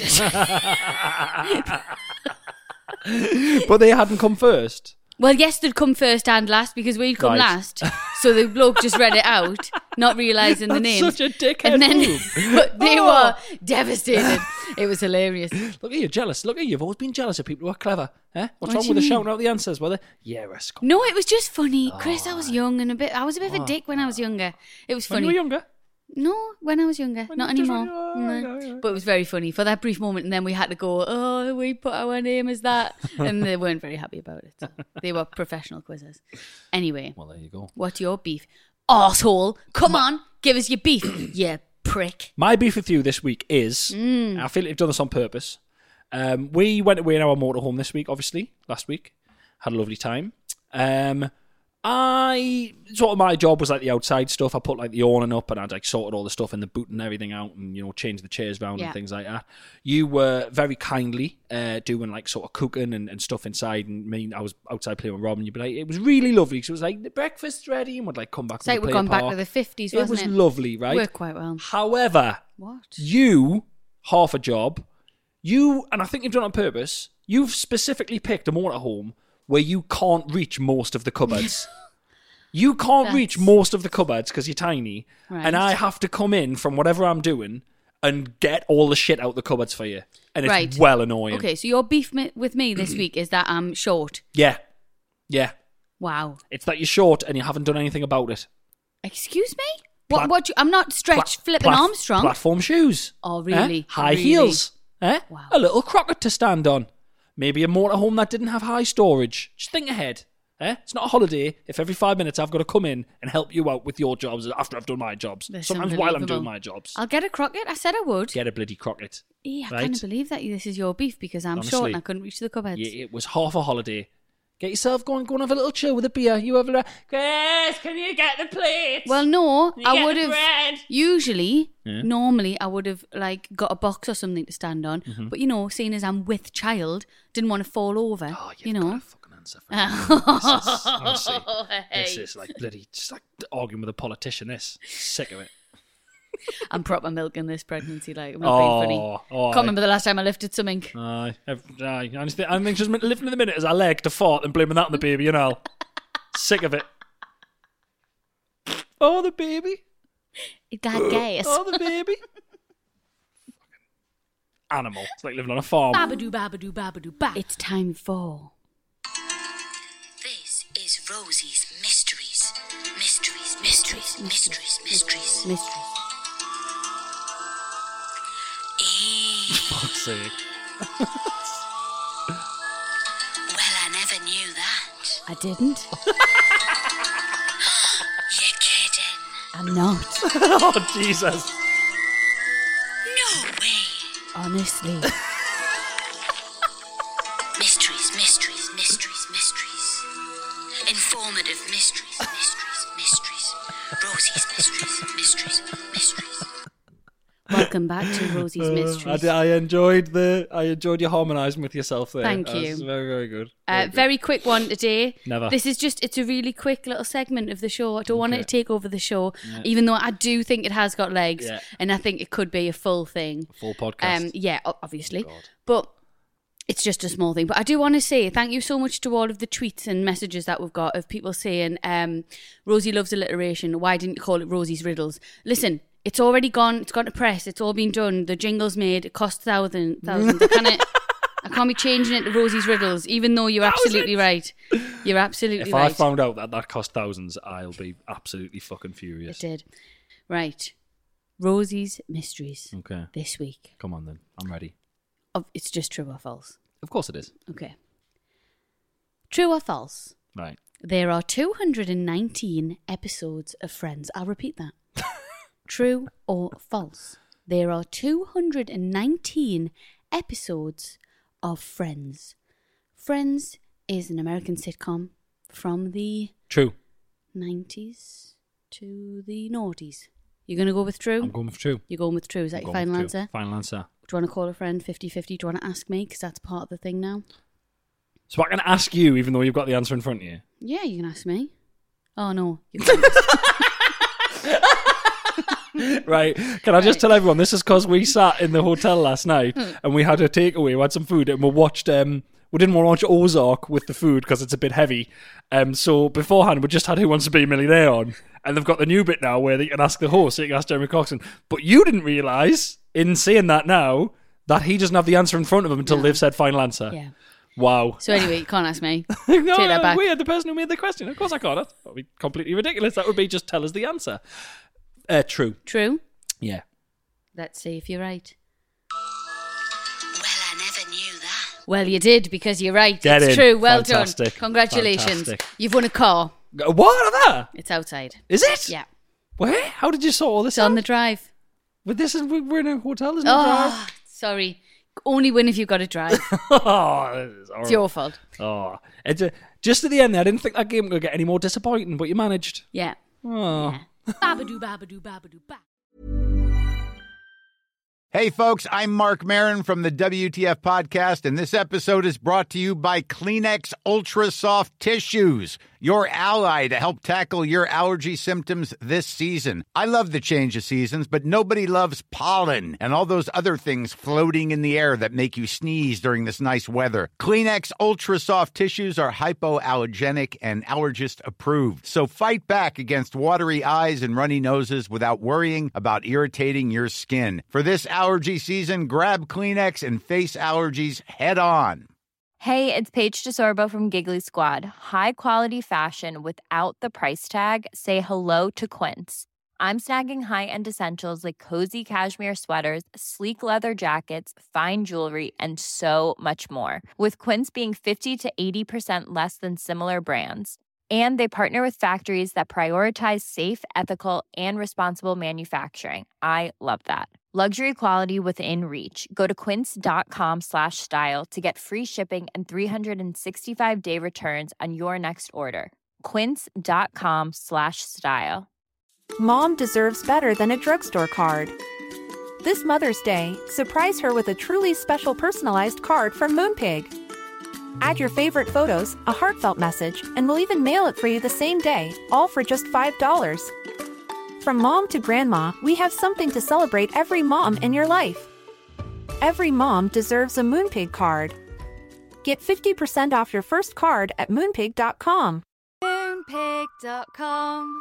But they hadn't come first. Well, yes, they'd come first and last because we'd come Right. last. So the bloke just read it out, not realising the That's name. such a dickhead And then move. but they Oh. were devastated. It was hilarious. Look at you, jealous. Look at you. You've always been jealous of people who are clever. Eh? What's What wrong do with you the mean? shouting out the answers? Were they? Yeah, us. No, it was just funny. Chris, I was young and a bit. I was a bit of a dick when I was younger. It was When funny. you were younger? No, when I was younger, When not you- just anymore. when you- oh, No. yeah, yeah. But it was very funny for that brief moment, and then we had to go. Oh, we put our name as that, and they weren't very happy about it. They were professional quizzes. Anyway, Well, there you go. what's your beef, arsehole? Come on, give us your beef, you prick. My beef with you this week is, Mm. I feel like you've done this on purpose. Um, we went away in our motorhome this week, obviously, last week. Had a lovely time. Um, I, sort of my job was like the outside stuff. I put like the awning up and I'd like sorted all the stuff in the boot and everything out and, you know, changed the chairs around Yeah. and things like that. You were very kindly uh, doing like sort of cooking and, and stuff inside, and me, I was outside playing with Rob, and you'd be like, it was really lovely because it was like, the breakfast's ready, and we'd like come back It's to like the we've play gone back park. to the fifties, It wasn't was it? lovely, right? Worked quite well. However, What? you, half a job, you, and I think you've done it on purpose, you've specifically picked a motorhome where you can't reach most of the cupboards. You can't That's- reach most of the cupboards because you're tiny, Right. and I have to come in from whatever I'm doing and get all the shit out the cupboards for you. And it's Right. well annoying. Okay, so your beef mi- with me this week is that I'm short. Yeah. Yeah. Wow. It's that you're short and you haven't done anything about it. Excuse me? What? Plat- what? You, I'm not stretch Pla- flipping plat- Armstrong. Platform shoes. Oh, Eh? really? High Really? heels. Eh? Wow. A little crocket to stand on. Maybe a motorhome that didn't have high storage. Just think ahead. Eh? It's not a holiday if every five minutes I've got to come in and help you out with your jobs after I've done my jobs. That's Sometimes while I'm unbelievable. doing my jobs. I'll get a crocket. I said I would. Get a bloody crocket. Yeah, I right? can't believe that this is your beef because I'm short Honestly. and I couldn't reach the cupboards. Yeah, it was half a holiday. Get yourself going, go and have a little chill with a beer. You have a Chris, can you get the plates? Well, no, You I get would the have. bread. Usually, Yeah. normally, I would have like got a box or something to stand on. Mm-hmm. But you know, seeing as I'm with child, didn't want to fall over. Oh, you've you got know. a fucking answer for me. This is, honestly, this Hey. is like bloody, just like arguing with a politician. This sick of it. I'm proper milking this pregnancy. Like I'm not being funny. Oh, oh, Can't remember the last time I lifted something. Aye, ev- aye. I just think, I think just lifting in the minute as I leg to fart and blaming that on the baby, you know. Sick of it. Oh, the baby. It got gas. Oh, the baby. Animal. It's like living on a farm. Babadoo, babadoo, babadoo, ba. It's time for. This is Rosie's Mysteries. Mysteries, mysteries, mysteries, mysteries. Mystery. Eh, Fuck's sake. well, I never knew that. I didn't. You're kidding. I'm not. Oh, Jesus. No way. Honestly. Mysteries, mysteries, mysteries, mysteries. Informative mysteries, mysteries, mysteries. Rosie's mysteries, mysteries, mysteries. Welcome back to Rosie's Uh, I, Mysteries. did- I enjoyed the. I enjoyed you harmonising with yourself there. Thank That you. was very, very good. Uh, Very good. very quick one today. Never. This is just, it's a really quick little segment of the show. I don't want it Okay. to take over the show, even though I do think it has got legs Yeah. and I think it could be a full thing. Full podcast. Um, yeah, o- obviously. Oh, God. But it's just a small thing. But I do want to say thank you so much to all of the tweets and messages that we've got of people saying, um, Rosie loves alliteration. Why didn't you call it Rosie's Riddles? Listen, it's already gone. It's gone to press. It's all been done. The jingle's made. It costs thousand, thousands. I can't, I can't be changing it to Rosie's Riddles, even though you're absolutely right. You're absolutely if right. I found out that that cost thousands, I'll be absolutely fucking It furious. did. Right. Rosie's Mysteries Okay. this week. Come on then. I'm ready. Of, it's just true or false. Of course it is. Okay. True or false? Right. There are two hundred nineteen episodes of Friends. I'll repeat that. True or false? There are two hundred nineteen episodes of Friends. Friends is an American sitcom from the True. nineties to the noughties. You're going to go with true? I'm going with true. You're going with true. Is that I'm your going final with true. answer? Final answer. Do you want to call a friend fifty-fifty? Do you want to ask me? Because that's part of the thing now. So I can ask you, even though you've got the answer in front of you. Yeah, you can ask me. Oh, no. You can't. Right. Can I just tell everyone, this is because we sat in the hotel last night and we had a takeaway, we had some food, and we watched, um, we didn't want to watch Ozark with the food because it's a bit heavy. Um, so beforehand, we just had Who Wants to Be a Millionaire on. And they've got the new bit now where they can ask the host, so you can ask Jeremy Clarkson. But you didn't realise, in saying that now, that he doesn't have the answer in front of him until No. they've said final answer. Yeah. Wow. So anyway, you can't ask me. no, Take that back. weird. The person who made the question. Of course I can't. That would be completely ridiculous. That would be just tell us the answer. Uh, true. True? Yeah. Let's see if you're right. Well, I never knew that. Well, you did, because you're right. Get it's in. true. Well Fantastic. done. Congratulations. Fantastic. You've won a car. What are that? It's outside. Is it? Yeah. Where? How did you sort all this It's out? on the drive. But this is we're in a hotel. There's no Oh, sorry. Only win if you've got a drive. drive. oh, this is It's horrible. your fault. Oh, it's a, just at the end there. I didn't think that game would get any more disappointing, but you managed. Yeah. Oh. Yeah. Babadoo, babadoo, babadoo, ba. Hey, folks, I'm Mark Maron from the W T F Podcast, and this episode is brought to you by Kleenex Ultra Soft Tissues, your ally to help tackle your allergy symptoms this season. I love the change of seasons, but nobody loves pollen and all those other things floating in the air that make you sneeze during this nice weather. Kleenex Ultra Soft Tissues are hypoallergenic and allergist approved, so fight back against watery eyes and runny noses without worrying about irritating your skin. For this allergy season, grab Kleenex and face allergies head on. Hey, it's Paige DeSorbo from Giggly Squad. High quality fashion without the price tag. Say hello to Quince. I'm snagging high-end essentials like cozy cashmere sweaters, sleek leather jackets, fine jewelry, and so much more. With Quince being fifty to eighty percent less than similar brands. And they partner with factories that prioritize safe, ethical, and responsible manufacturing. I love that. Luxury quality within reach. Go to quince.com slash style to get free shipping and three sixty-five day returns on your next order. Quince.com slash style. Mom deserves better than a drugstore card. This Mother's Day, surprise her with a truly special personalized card from Moonpig. Add your favorite photos, a heartfelt message, and we'll even mail it for you the same day, all for just five dollars. From mom to grandma, we have something to celebrate every mom in your life. Every mom deserves a Moonpig card. Get fifty percent off your first card at moonpig dot com. Moonpig dot com.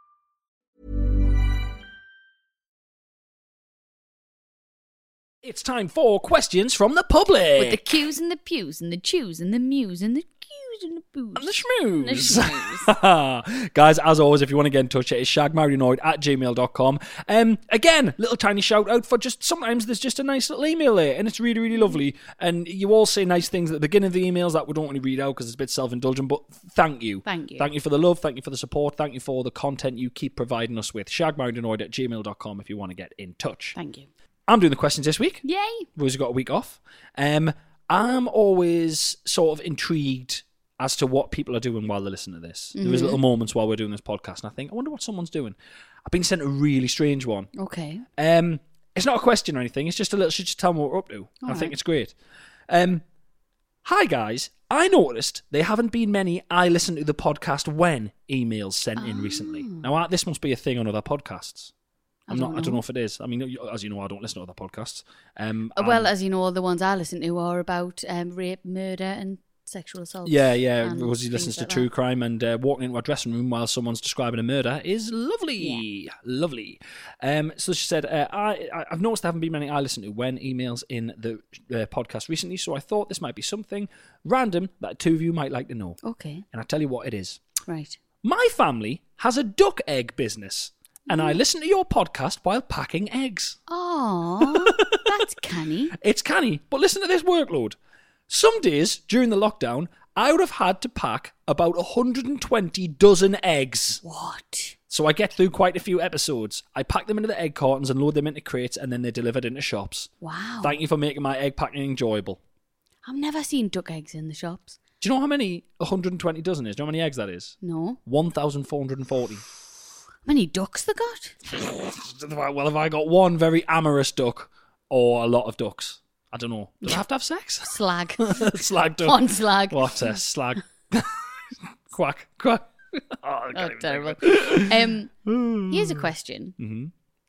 It's time for questions from the public. With the Q's and the pews and the chews and the mews and the Q's and the boos. And the schmooze. And the schmooze. Guys, as always, if you want to get in touch, it is shagmarinoid at gmail dot com. Um, again, little tiny shout out for just sometimes there's just a nice little email there, and it's really, really lovely. And you all say nice things at the beginning of the emails that we don't really read out because it's a bit self-indulgent, but thank you. Thank you. Thank you for the love, thank you for the support, thank you for the content you keep providing us with. shagmarinoid at gmail dot com if you want to get in touch. Thank you. I'm doing the questions this week. Yay. Rosie got a week off. Um, I'm always sort of intrigued as to what people are doing while they listen to this. Mm-hmm. There is little moments while we're doing this podcast, and I think, I wonder what someone's doing. I've been sent a really strange one. Okay. Um, it's not a question or anything. It's just a little. Should just tell me what we're up to. I right. think it's great. Um, hi guys. I noticed there haven't been many I listen to the podcast when emails sent in recently. Now uh, this must be a thing on other podcasts. I'm I not. don't I don't know. know if it is. I mean, as you know, I don't listen to other podcasts. Um, Uh, well, and- as you know, the ones I listen to are about um, rape, murder, and sexual assault. Yeah, yeah. and Rosie things listens to like true that. crime, and uh, walking into a dressing room while someone's describing a murder is lovely, lovely. Um, so she said, uh, I, I- I've noticed there haven't been many I listen to when emails in the uh, podcast recently, so I thought this might be something random that two of you might like to know. Okay. And I tell you what it is. Right. My family has a duck egg business. and I listen to your podcast while packing eggs. Oh, that's canny. It's canny, but listen to this workload. Some days during the lockdown, I would have had to pack about one hundred twenty dozen eggs. What? So I get through quite a few episodes. I pack them into the egg cartons and load them into crates, and then they're delivered into shops. Wow. Thank you for making my egg packing enjoyable. I've never seen duck eggs in the shops. Do you know how many one hundred twenty dozen is? Do you know how many eggs that is? No. one thousand four hundred forty. How many ducks they got? Well, have I got one very amorous duck or a lot of ducks? I don't know. Do I have to have sex? Slag. Slag duck. One slag. What a slag. Quack. Quack. Oh, I Oh, can't even terrible. think of it. Um, here's a question. Mm-hmm.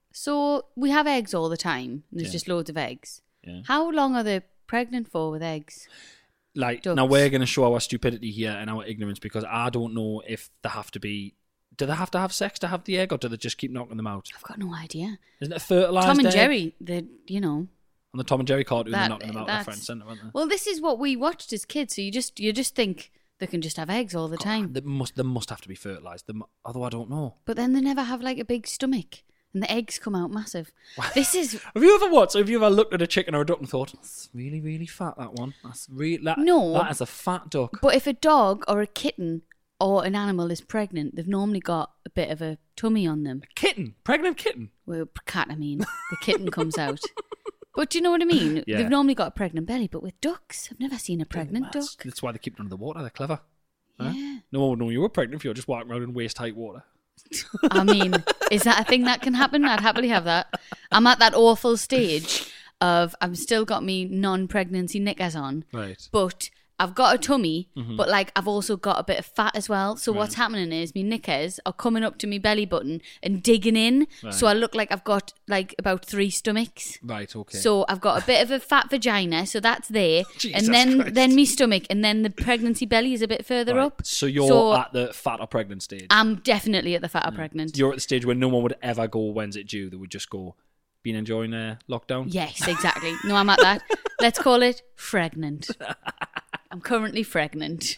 So we have eggs all the time. And there's Yeah. just loads of eggs. Yeah. How long are they pregnant for with eggs? Like, Ducks. now we're going to show our stupidity here and our ignorance, because I don't know if they have to be... Do they have to have sex to have the egg, or do they just keep knocking them out? I've got no idea. Isn't it a fertilised Tom and egg? Jerry, they, you know. On the Tom and Jerry cartoon, they're That- knocking them out that's- left, right and centre, aren't they? Well, this is what we watched as kids. So you just you just think they can just have eggs all the time. They must, they must have to be fertilised. They mu- Although I don't know. But then they never have like a big stomach. And the eggs come out massive. This is... Have you ever what? So have you ever looked at a chicken or a duck and thought, that's really, really fat, that one? That's really... That, No. That is a fat duck. But if a dog or a kitten or an animal is pregnant, they've normally got a bit of a tummy on them. Kitten? Pregnant kitten? Well, cat, I mean. The kitten comes out. But do you know what I mean? Yeah. They've normally got a pregnant belly, but with ducks, I've never seen a pregnant That's, duck. that's why they keep them under the water. They're clever. Huh? Yeah. No one would know you were pregnant if you were just walking around in waist-height water. I mean, is that a thing that can happen? I'd happily have that. I'm at that awful stage of I've still got me non-pregnancy knickers on, Right. but I've got a tummy, Mhm. but like I've also got a bit of fat as well. So what's happening is me knickers are coming up to me belly button and digging in, Right. so I look like I've got like about three stomachs. Right, okay. So I've got a bit of a fat vagina, so that's there, Jesus and then Christ. then me stomach, and then the pregnancy belly is a bit further Right. up. So you're So at the fat or pregnant stage. I'm definitely at the fat or pregnant. You're at the stage where no one would ever go, when's it due? They would just go, been enjoying uh, lockdown? Yes, exactly. No, I'm at that. Let's call it pregnant. I'm currently pregnant.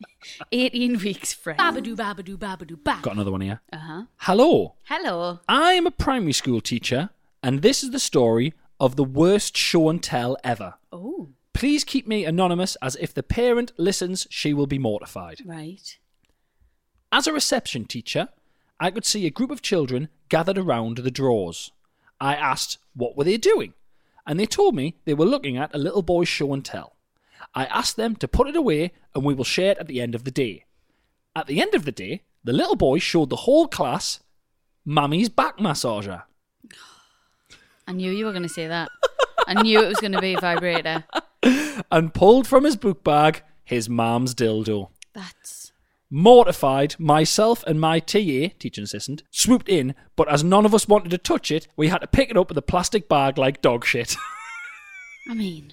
eighteen weeks pregnant. Babadoo, babadoo, babadoo, ba. Got another one here. Uh-huh. Hello. Hello. I'm a primary school teacher, and this is the story of the worst show and tell ever. Oh, Please keep me anonymous, as if the parent listens, she will be mortified. right. As a reception teacher, I could see a group of children gathered around the drawers. I asked what were they doing, and they told me they were looking at a little boy's show and tell. I asked them to put it away, and we will share it at the end of the day. At the end of the day, the little boy showed the whole class Mummy's back massager. I knew you were going to say that. I knew it was going to be a vibrator. And pulled from his book bag his mum's dildo. That's... Mortified, myself and my T A, teaching assistant, swooped in, but as none of us wanted to touch it, we had to pick it up with a plastic bag like dog shit. I mean...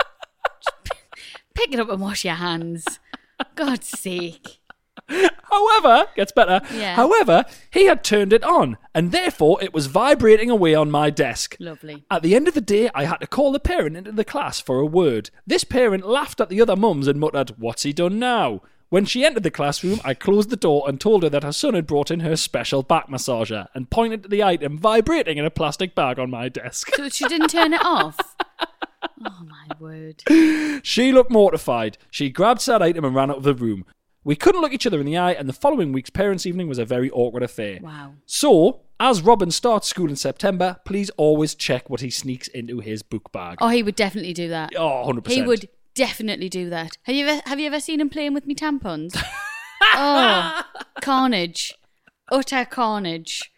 Pick it up and wash your hands. God's sake. However, gets better. Yeah. However, he had turned it on, and therefore it was vibrating away on my desk. Lovely. At the end of the day, I had to call the parent into the class for a word. This parent laughed at the other mums and muttered, "What's he done now?" When she entered the classroom, I closed the door and told her that her son had brought in her special back massager and pointed to the item vibrating in a plastic bag on my desk. So she didn't turn it off? Oh, my word. She looked mortified. She grabbed said item and ran out of the room. We couldn't look each other in the eye, and the following week's parents' evening was a very awkward affair. Wow. So, as Robin starts school in September, please always check what he sneaks into his book bag. Oh, he would definitely do that. Oh, one hundred percent. He would definitely do that. Have you ever, have you ever seen him playing with me tampons? Oh, carnage. Utter carnage.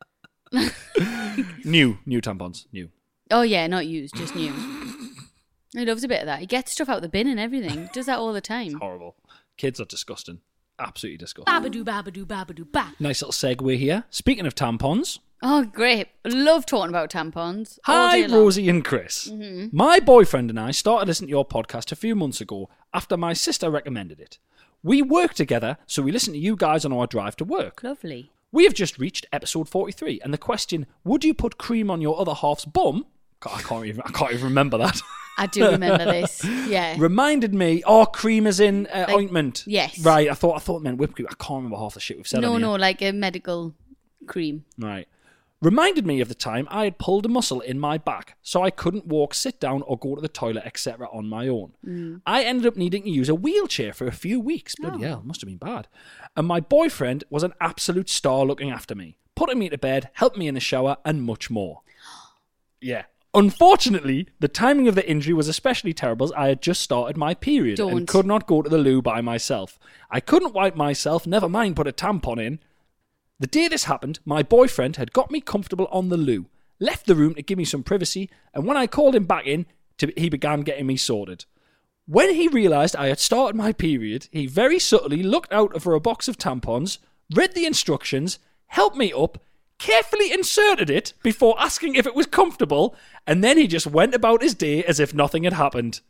New, new tampons, new. Oh, yeah, not used, just new. He loves a bit of that. He gets stuff out the bin and everything. He does that all the time. Horrible. Kids are disgusting. Absolutely disgusting. Babadoo, babadoo, babadoo, ba. Nice little segue here. Speaking of tampons. Oh, great. Love talking about tampons. all Hi, day long. Rosie and Chris. Mhm. My boyfriend and I started listening to your podcast a few months ago after my sister recommended it. We work together, so we listen to you guys on our drive to work. Lovely. We have just reached episode forty-three, and the question, would you put cream on your other half's bum? God, I can't even, I can't even remember that. I do remember this. Yeah. Reminded me, oh, cream is in uh, Like- ointment. yes. Right, I thought I thought it meant whipped cream. I can't remember half the shit we've said No, on no, here. like a medical cream. Right. Reminded me of the time I had pulled a muscle in my back, so I couldn't walk, sit down, or go to the toilet, et cetera on my own. Mm. I ended up needing to use a wheelchair for a few weeks. Bloody Oh. hell, must have been bad. And my boyfriend was an absolute star looking after me, putting me to bed, helping me in the shower, and much more. Yeah. Unfortunately, the timing of the injury was especially terrible as I had just started my period Don't. and could not go to the loo by myself. I couldn't wipe myself, never mind put a tampon in. The day this happened, my boyfriend had got me comfortable on the loo, left the room to give me some privacy, and when I called him back in, to, he began getting me sorted. When he realised I had started my period, he very subtly looked out for a box of tampons, read the instructions, helped me up, carefully inserted it before asking if it was comfortable, and then he just went about his day as if nothing had happened.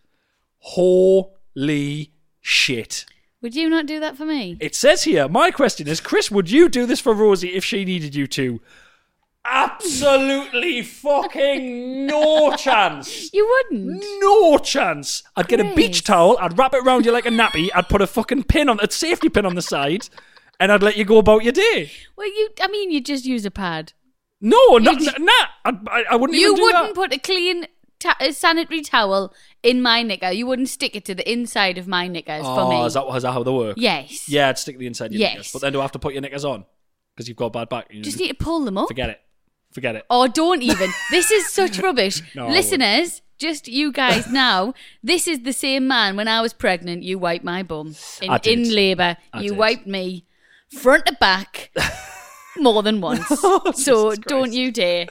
Holy shit. Would you not do that for me? It says here, my question is, Chris, would you do this for Rosie if she needed you to? Absolutely fucking no chance. You wouldn't? No chance. I'd get a Chris. beach towel, I'd wrap it around you like a nappy, I'd put a fucking pin on, a safety pin on the side, and I'd let you go about your day. Well, you. I mean, you just use a pad. No, no, You- nah, I, I, I wouldn't You even do wouldn't that. put a clean ta- a sanitary towel in my knicker. You wouldn't stick it to the inside of my knickers Oh, for me. is that, is that how they work? Yes. Yeah, I'd stick the inside of your Yes. knickers. But then do I have to put your knickers on? Because you've got a bad back. You Just need to pull them up. Forget it. Forget it. Or don't even. This is such rubbish. No, I Listeners, just you guys now, this is the same man when I was pregnant. You wiped my bum. In, I did. in labour. I You did. wiped me front to back more than once. Oh, so Jesus don't Christ. you dare.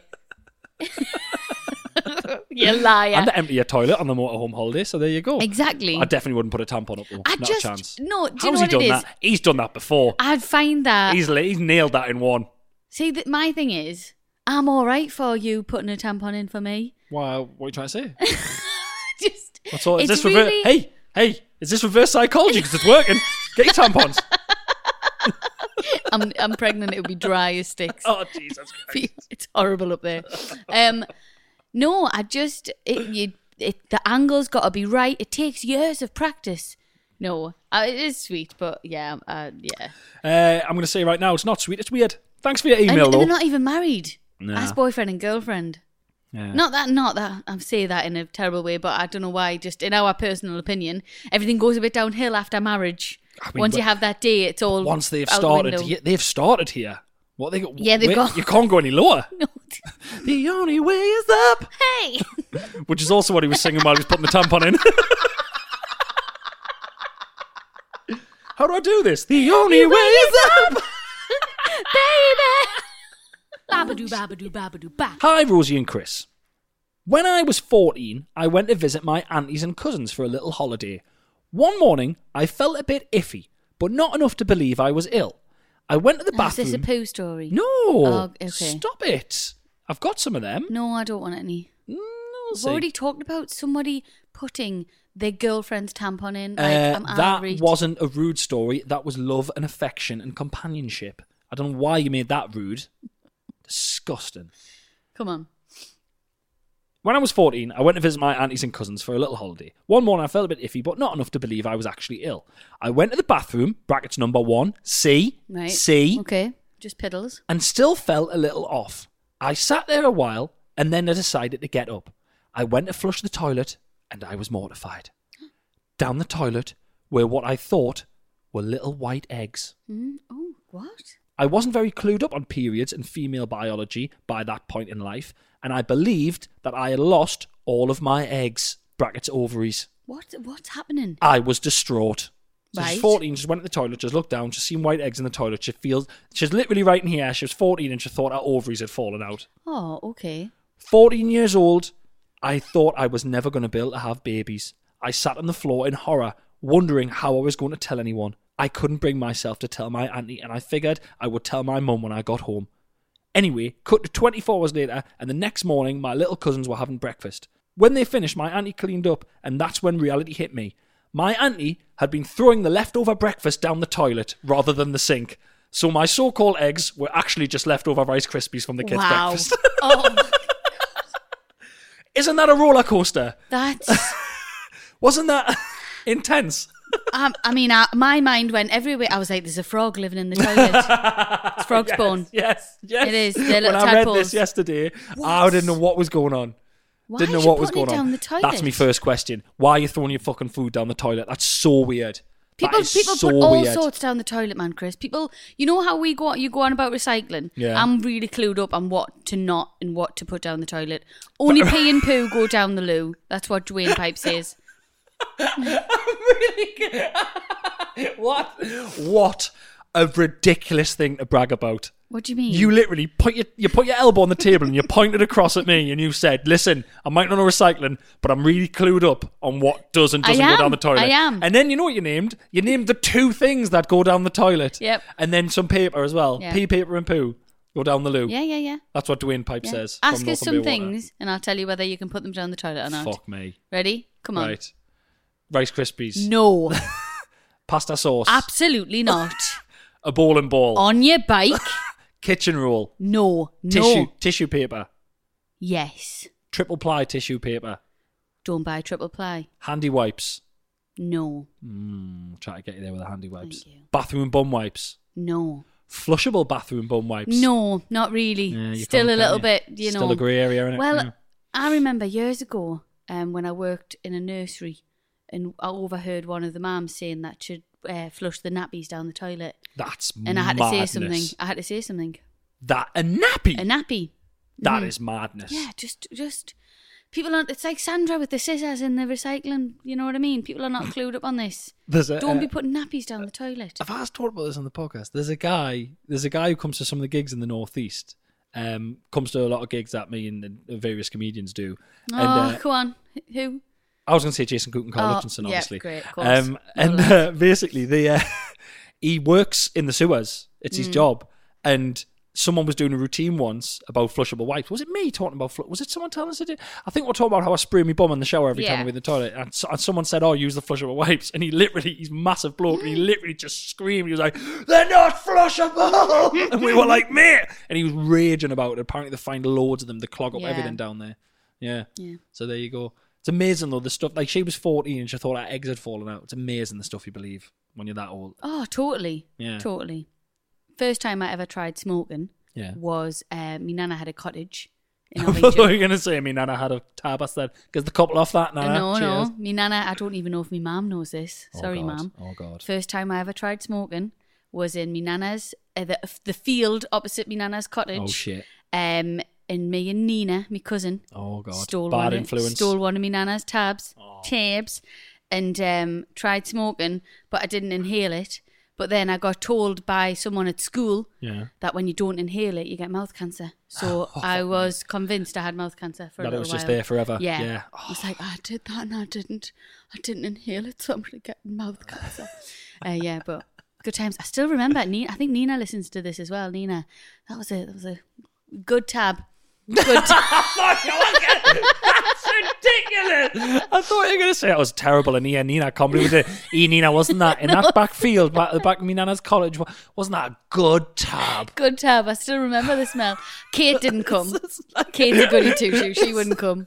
You liar. And to empty your toilet on the motorhome holiday, so there you go. Exactly. I definitely wouldn't put a tampon up, though. I Not just- a chance. no, do you How's know he what done it is? that? He's done that before. I'd find that. He's, he's nailed that in one. See, that my thing is, I'm all right for you putting a tampon in for me. Why, what are you trying to say? Just, What's all, is it's this reverse? really- Hey, hey, is this reverse psychology? Because it's working. Get your tampons. I'm, I'm pregnant. It would be dry as sticks. Oh, Jesus Christ. It's horrible up there. Um, no, I just it, you, it, the angle's got to be right. It takes years of practice. No, uh, it is sweet, but yeah, uh, yeah. Uh, I'm going to say right now, it's not sweet. It's weird. Thanks for your And, email, and though. they're not even married. Nah. That's boyfriend and girlfriend. Yeah. Not that, not that. I say that in a terrible way, but I don't know why. Just in our personal opinion, everything goes a bit downhill after marriage. I mean, Once you but- have that day, it's all Once they've out the started, window. here, they've started here. What they got? Yeah, they've wait, got- You can't go any lower. No. The only way is up. Hey, Which is also what he was singing while he was putting the tampon in. How do I do this? The only way is up. baby. Babadoo, babadoo, babadoo, ba. Hi, Rosie and Chris. When I was fourteen, I went to visit my aunties and cousins for a little holiday. One morning, I felt a bit iffy, but not enough to believe I was ill. I went to the Oh, is bathroom. this a poo story? No, Oh, okay. stop it. I've got some of them. No, I don't want any. No, We've already talked about somebody putting their girlfriend's tampon in. Like, Uh, I'm that outraged. wasn't a rude story. That was love and affection and companionship. I don't know why you made that rude. Disgusting. Come on. When I was fourteen, I went to visit my aunties and cousins for a little holiday. One morning, I felt a bit iffy, but not enough to believe I was actually ill. I went to the bathroom, brackets number one, C, Right. C, Okay. Just piddles. and still felt a little off. I sat there a while, and then I decided to get up. I went to flush the toilet, and I was mortified. Down the toilet were what I thought were little white eggs. Mm, oh, what? I wasn't very clued up on periods and female biology by that point in life, and I believed that I had lost all of my eggs, brackets ovaries. What? What's happening? I was distraught. So Right. she's fourteen, just went to the toilet, just looked down, just seen white eggs in the toilet. She feels, she's literally right in here. She was fourteen and she thought her ovaries had fallen out. Oh, okay. fourteen years old, I thought I was never going to be able to have babies. I sat on the floor in horror, wondering how I was going to tell anyone. I couldn't bring myself to tell my auntie, and I figured I would tell my mum when I got home. Anyway, cut to twenty-four hours later, and the next morning, my little cousins were having breakfast. When they finished, my auntie cleaned up, and that's when reality hit me. My auntie had been throwing the leftover breakfast down the toilet rather than the sink. So my so-called eggs were actually just leftover Rice Krispies from the kids' Wow. breakfast. Oh, Isn't that a roller coaster? that's Wasn't that intense? Um, I mean, I, my mind went everywhere. I was like, "There's a frog living in the toilet. It's frog spawn." Yes, yes. It is. They're When little I read tadpoles. this yesterday, I didn't know what was going on. Why didn't know is you what was putting going it on. down the toilet? That's my first question. Why are you throwing your fucking food down the toilet? That's so weird. People, that is people so put all weird. sorts down the toilet, man, Chris. People, you know how we go, you go on about recycling. Yeah. I'm really clued up on what to not and what to put down the toilet. Only pee and poo go down the loo. That's what Dwayne Pipe says. Really? What? What a ridiculous thing to brag about. What do you mean? You literally put your you put your elbow on the table and you pointed across at me and you said, "Listen, I might not know recycling, but I'm really clued up on what does and doesn't I go am, down the toilet." I am. And then you know what you named? You named the two things that go down the toilet. Yep. And then some paper as well. Yeah. Pee, paper, and poo go down the loo. Yeah, yeah, yeah. That's what Dwayne Pipe yeah. says. Ask from us some Northumberland Water. things and I'll tell you whether you can put them down the toilet or not. Fuck me. Ready? Come on. Right. Rice Krispies. No. Pasta sauce. Absolutely not. A ball and ball. On your bike? Kitchen roll. No. No. Tissue tissue paper. Yes. Triple ply tissue paper. Don't buy triple ply. Handy wipes. No. Mm, try to get you there with the handy wipes. Thank you. Bathroom bum wipes. No. Flushable bathroom bum wipes. No, not really. Yeah, you Still can't, a can little you? bit, you know. Still a grey area, innit? Well, Yeah. I remember years ago um, when I worked in a nursery and I overheard one of the mums saying that she'd uh, flush the nappies down the toilet. That's And I had madness. to say something. I had to say something. That a nappy. A nappy. That Mhm. is madness. Yeah, just, just people aren't. It's like Sandra with the scissors in the recycling. You know what I mean? People are not clued up on this. There's a, Don't uh, be putting nappies down the toilet. I've asked talked about this on the podcast. There's a guy. There's a guy who comes to some of the gigs in the northeast. Um, comes to a lot of gigs that me and the various comedians do. Oh, and, uh, go on. Who? I was going to say Jason Cook and Carl Oh, Hutchinson, yeah, obviously. great, of course. Um, and uh, basically, the uh, he works in the sewers. It's his Mm. job. And someone was doing a routine once about flushable wipes. Was it me talking about? Fl- was it someone telling us to do? I think we're talking about how I spray my bum in the shower every Yeah. time I'm in the toilet. And, so, and someone said, "Oh, use the flushable wipes." And he literally, he's massive bloke, and he literally just screamed. He was like, "They're not flushable!" And we were like, "Mate!" And he was raging about it. Apparently, they find loads of them. They clog up Yeah. everything down there. Yeah. Yeah. So there you go. It's amazing though, the stuff, like she was fourteen and she thought her eggs had fallen out. It's amazing the stuff you believe when you're that old. Oh, totally. Yeah. Totally. First time I ever tried smoking Yeah. was uh, my nana had a cottage in I thought you were Ovington. going to say me Nana had a tab. I said, because the couple off that, Nana. no, Cheers. no. My nana, I don't even know if my mum knows this. Oh, Sorry, God. mum. Oh, God. First time I ever tried smoking was in my nana's, uh, the, the field opposite my nana's cottage. Oh, shit. Um, and me and Nina, my cousin, Oh, God. stole Bad one influence. Of, stole one of my nana's tabs, tabs, and um, tried smoking, but I didn't inhale it. But then I got told by someone at school Yeah. that when you don't inhale it, you get mouth cancer. So Oh, I fuck was convinced I had mouth cancer for a That it little was just while. there forever. Yeah. Yeah. I was like, I did that and I didn't. I didn't inhale it, so I'm going to get mouth cancer. uh, yeah, but good times. I still remember. Nina, I think Nina listens to this as well. Nina, that was a that was a good tab. Good tab. That's ridiculous. I thought you were going to say it was terrible. And yeah, Nina, I can't believe it. E Nina, wasn't that in that back field, back, the back of me Nana's college? Wasn't that a good tab? Good tab. I still remember the smell. Kate didn't come. Kate's a goody two shoe. She wouldn't come.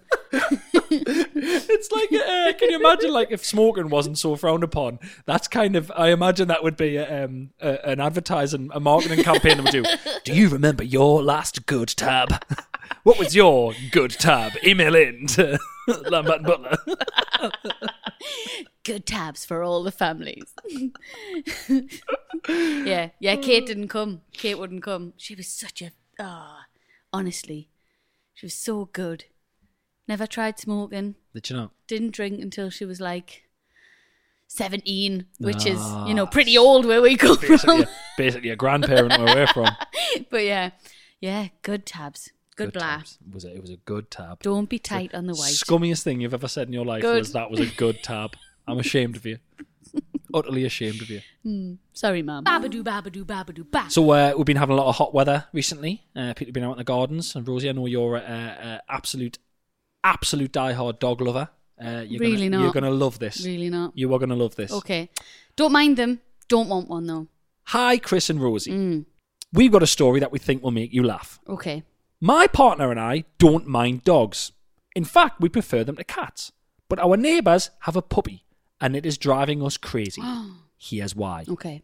It's like, uh, can you imagine, like, if smoking wasn't so frowned upon? That's kind of, I imagine that would be a, um, a, an advertising, a marketing campaign that would do. Do you remember your last good tab? What was your good tab? Email in to Lambert and Butler. Good tabs for all the families. yeah, yeah. Kate didn't come. Kate wouldn't come. She was such a, ah, honestly, she was so good. Never tried smoking. Did you know? Didn't drink until she was like seventeen, which is, Ah. you know, pretty old where we come Basically, from. a, basically a grandparent where we're from. But yeah, yeah, good tabs. Good, blah. tabs. Was it? It was a good tab. Don't be tight on the white. Scummiest thing you've ever said in your life Good. was that was a good tab. I'm ashamed of you. Utterly ashamed of you. Mm, sorry, Mum. Babadoo, babadoo, babadoo, ba. So uh, we've been having a lot of hot weather recently. Uh, people have been out in the gardens. And Rosie, I know you're an absolute, absolute diehard dog lover. Uh, you're Really gonna, not. You're going to love this. Really not. You are going to love this. Okay. Don't mind them. Don't want one, though. Hi, Chris and Rosie. Mm. We've got a story that we think will make you laugh. Okay. My partner and I don't mind dogs. In fact, we prefer them to cats. But our neighbours have a puppy, and it is driving us crazy. Here's why. Okay.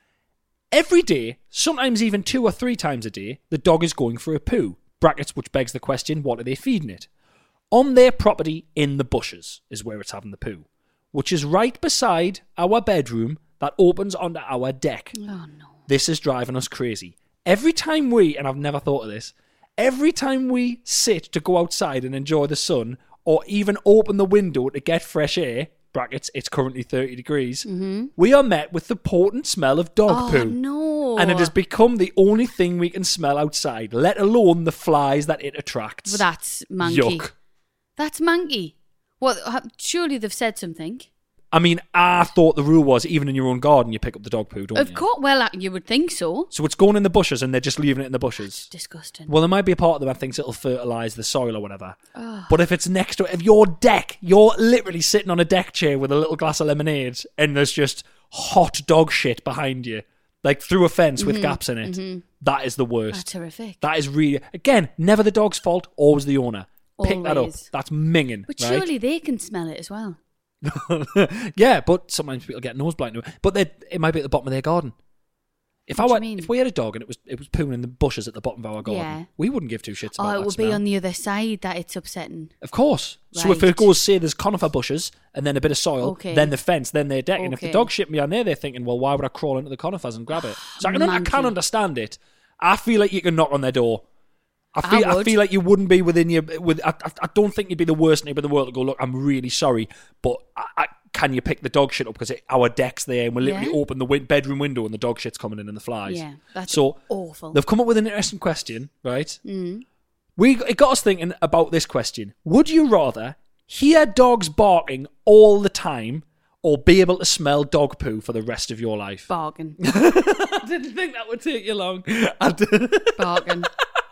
Every day, sometimes even two or three times a day, the dog is going for a poo. Brackets, which begs the question, what are they feeding it? On their property in the bushes is where it's having the poo, which is right beside our bedroom that opens onto our deck. Oh, no. This is driving us crazy. Every time we, and I've never thought of this, every time we sit to go outside and enjoy the sun, or even open the window to get fresh air, brackets, it's currently thirty degrees, Mm-hmm. we are met with the potent smell of dog Oh, poo. no. And it has become the only thing we can smell outside, let alone the flies that it attracts. Well, that's manky. Yuck. That's manky. Well, ha- surely they've said something. I mean, I thought the rule was even in your own garden you pick up the dog poo, don't Of you? course. Well, uh, you would think so. So it's going in the bushes and they're just leaving it in the bushes. Disgusting. Well, there might be a part of them that thinks it'll fertilise the soil or whatever. But if it's next to it, if your deck, you're literally sitting on a deck chair with a little glass of lemonade and there's just hot dog shit behind you, like through a fence with gaps in it, that is the worst. That's horrific. That is really, again, never the dog's fault, always the owner. Pick that up. Always. That's minging. But right? surely they can smell it as well. Yeah, but sometimes people get nose blind. But they- it might be at the bottom of their garden. If What I do you went, mean? if we had a dog and it was it was pooing in the bushes at the bottom of our garden, Yeah. we wouldn't give two shits about Oh, that it would smell. be on the other side that it's upsetting. Of course. So if Right. it goes, say, there's conifer bushes and then a bit of soil, Okay. then the fence, then their deck. And if the Okay. dog's shitting behind there, they're thinking, well, why would I crawl into the conifers and grab it? So I can, I can Monkey. understand it. I feel like you can knock on their door. I feel, I I, would. feel like you wouldn't be within your. With, I, I, I don't think you'd be the worst neighbour in the world to go, look, I'm really sorry, but I, I, can you pick the dog shit up because our deck's there and we literally Yeah. open the win- bedroom window and the dog shit's coming in and the flies. Yeah, that's so awful. They've come up with an interesting question, right? Mm. We it got us thinking about this question: would you rather hear dogs barking all the time, or be able to smell dog poo for the rest of your life? Bargain. I didn't think that would take you long. I did. Bargain.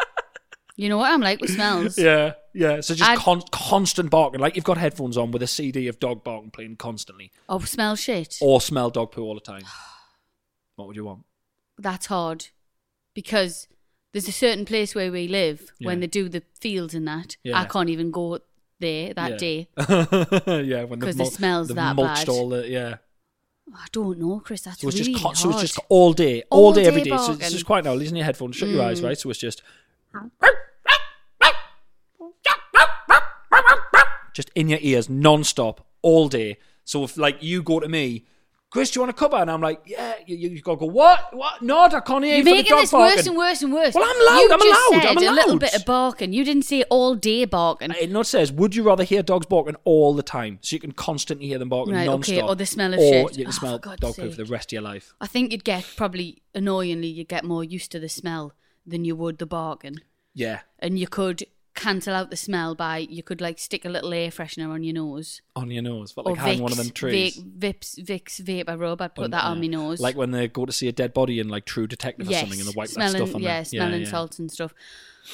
You know what I'm like with smells? Yeah, yeah. So just I'd- con- constant barking, like you've got headphones on with a C D of dog barking playing constantly, Oh, smell shit. or smell dog poo all the time. What would you want? That's hard. Because there's a certain place where we live, when Yeah. they do the fields and that, Yeah. I can't even go there that Yeah. day. Yeah, when 'Cause they've the smell's they've that mulched bad. all the yeah. I don't know, Chris. That's So it's really just con- hard. so it's just all day, all, All day, every day day. So it's barking. just quiet now. Listen to your headphones, shut your eyes, right? So it's just just in your ears, non-stop, all day. So if like you go to me, Chris, do you want a cuppa? And I'm like, yeah. You, you, you gotta go, what? What? No, I can't hear You're you for the making dog this barking. worse and worse and worse. Well, I'm loud, You I'm just allowed, said I'm a little allowed. bit of barking. You didn't say all day barking. It not says, would you rather hear dogs barking all the time, so you can constantly hear them barking Right, non-stop, okay, or the smell of or shit. you can Oh, smell for God's dog poo sake. for the rest of your life. I think you'd get probably annoyingly, you'd get more used to the smell than you would the barking. Yeah, And you could cancel out the smell by, you could like stick a little air freshener on your nose. on your nose, but like or hang Vicks, one of them trees. Vic, Vips, Vicks Vapor Rub, I'd put On- that on yeah. my nose. Like when they go to see a dead body in like True Detective or yes, something, and they wipe smelling, that stuff on yeah, there. smelling yeah, yeah. salts and stuff.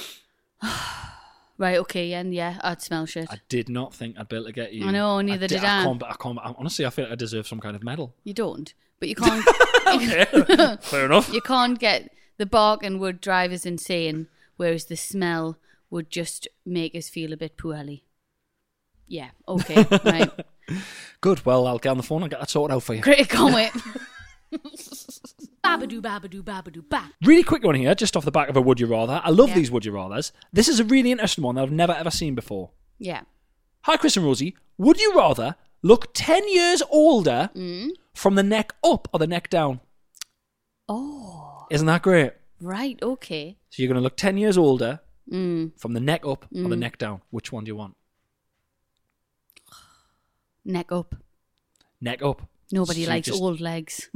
Right, okay, and yeah, I'd smell shit. I did not think I'd be able to get you. I know, neither did I. I can't, I can't, I honestly, I feel like I deserve some kind of medal. You don't, but you can't. Fair enough. You can't get the barking would drive us insane, whereas the smell would just make us feel a bit poorly. Yeah, okay, right. Good. Well, I'll get on the phone and get that sorted out for you. Great, can't wait. Babadoo, babadoo, babadoo, ba. Really quick one here, just off the back of a would you rather. I love Yeah. these would you rathers. This is a really interesting one that I've never ever seen before. Yeah. Hi, Chris and Rosie. Would you rather look ten years older Mm. from the neck up or the neck down? Oh, Isn't that great? right, okay. So you're going to look ten years older Mm. from the neck up or the Mm. neck down. Which one do you want? Neck up. Neck up. Nobody So you likes just- old legs.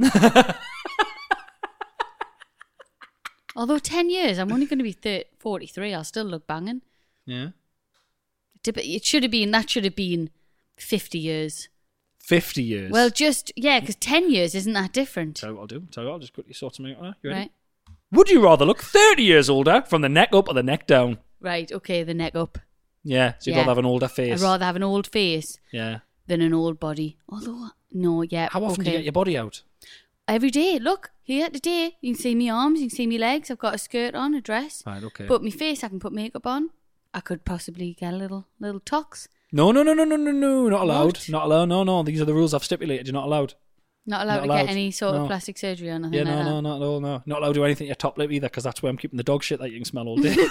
Although ten years, I'm only going to be thirty, forty-three. I'll still look banging. Yeah. It should have been, that should have been fifty years. fifty years. Well, just, yeah, because ten years isn't that different. Tell you what I'll do. Tell you what, I'll just quickly sort something out there. You ready? Right. Would you rather look thirty years older from the neck up or the neck down? Right, okay, the neck up. Yeah. So you'd Yeah. rather have an older face. I'd rather have an old face Yeah. than an old body. Although, no, yeah. How often do okay. you get your body out? Every day. Look, here today, you can see me arms, you can see me legs. I've got a skirt on, a dress. Right, okay. But my face, I can put makeup on. I could possibly get a little little tox. No, no, no, no, no, no, no. Not allowed. What? Not allowed. No, no. These are the rules I've stipulated. You're not allowed. Not allowed Not to allowed. get any sort No. of plastic surgery or nothing Yeah, like no, that. no, no, no, no. Not allowed to do anything to your top lip either, because that's where I'm keeping the dog shit that you can smell all day.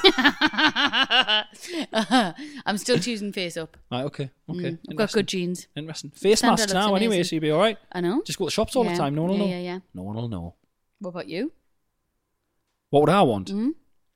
I'm still choosing face up. Right, okay, okay. Mm, I've got Interesting. good genes. Interesting. Face Sandra masks looks now, anyway, amazing. so you'll be all right. I know. Just go to the shops all Yeah. the time. No one will yeah, know. Yeah, yeah, No one will know. What about you? What would I want? Mm?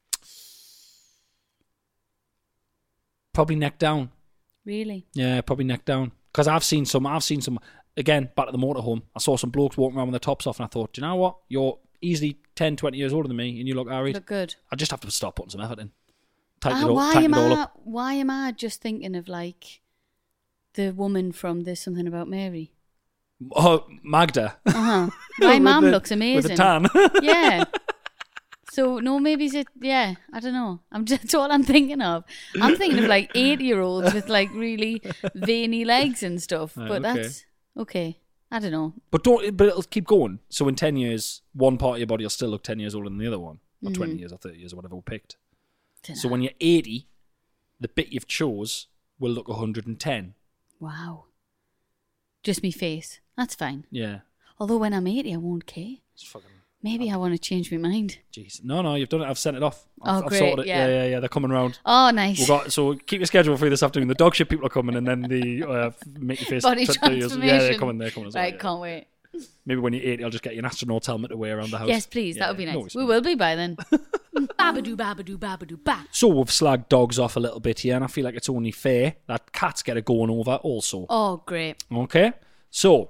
Probably neck down. Really? Yeah, probably neck down. Because I've seen some. I've seen some. Again, back at the motorhome, I saw some blokes walking around with their tops off, and I thought, do you know what? You're easily ten, twenty years older than me, and you look alright. Look good. I just have to start putting some effort in. Tighten Ah, it all, why tighten am it all I? up. Why am I just thinking of like the woman from There's Something About Mary? Oh, Magda. Uh huh. My With mum the- looks amazing. With the tan. Yeah. So no, maybe it's yeah. I don't know. I'm just that's all I'm thinking of. I'm thinking of like eight year olds with like really veiny legs and stuff. Right, But okay. that's okay. I don't know. But don't. But it'll keep going. So in ten years, one part of your body will still look ten years older than the other one, or Mhm. twenty years, or thirty years, or whatever we picked. Dunno. So when you're eighty, the bit you've chose will look one hundred ten. Wow. Just me face. That's fine. Yeah. Although when I'm eighty, I won't care. It's fucking. Maybe I want to change my mind. Jeez. No, no, you've done it. I've sent it off. I've, Oh, I've great, sorted it. yeah. yeah, yeah, yeah. They're coming round. Oh, nice. We've got so keep your schedule free this afternoon. The dog shit people are coming, and then the uh, make your face Body t- transformation. Yeah, they're coming. They're coming as well. Right, yeah. can't wait. Maybe when you're eighty, I'll just get you an astronaut's helmet to wear around the house. Yes, please. Yeah, That would be no nice. worries. We will be by then. Babadoo, babadoo, babadoo, ba. So we've slagged dogs off a little bit here, and I feel like it's only fair that cats get a going over also. Oh, great. Okay? So,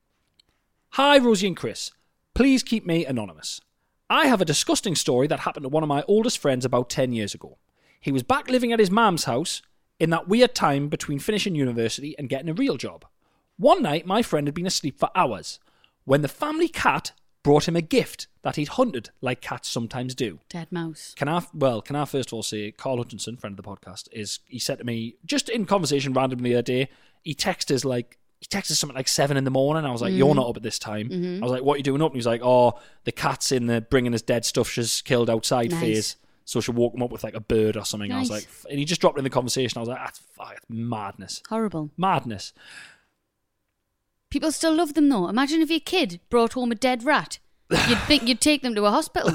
hi Rosie and Chris. Please keep me anonymous. I have a disgusting story that happened to one of my oldest friends about ten years ago. He was back living at his mum's house in that weird time between finishing university and getting a real job. One night, my friend had been asleep for hours when the family cat brought him a gift that he'd hunted like cats sometimes do. Dead mouse. Can I, well, can I first of all say, Carl Hutchinson, friend of the podcast, is he said to me, just in conversation randomly the other day, he texted us like, he texted us something like seven in the morning. I was like, Mm. you're not up at this time. Mhm. I was like, what are you doing up? And he was like, oh, the cat's in the bringing us dead stuff she's killed outside Nice. phase. So she woke him up with like a bird or something. I was Nice. like, f- and he just dropped it in the conversation. I was like, that's, fuck, that's madness. Horrible. Madness. People still love them though. Imagine if your kid brought home a dead rat. You'd think you'd take them to a hospital.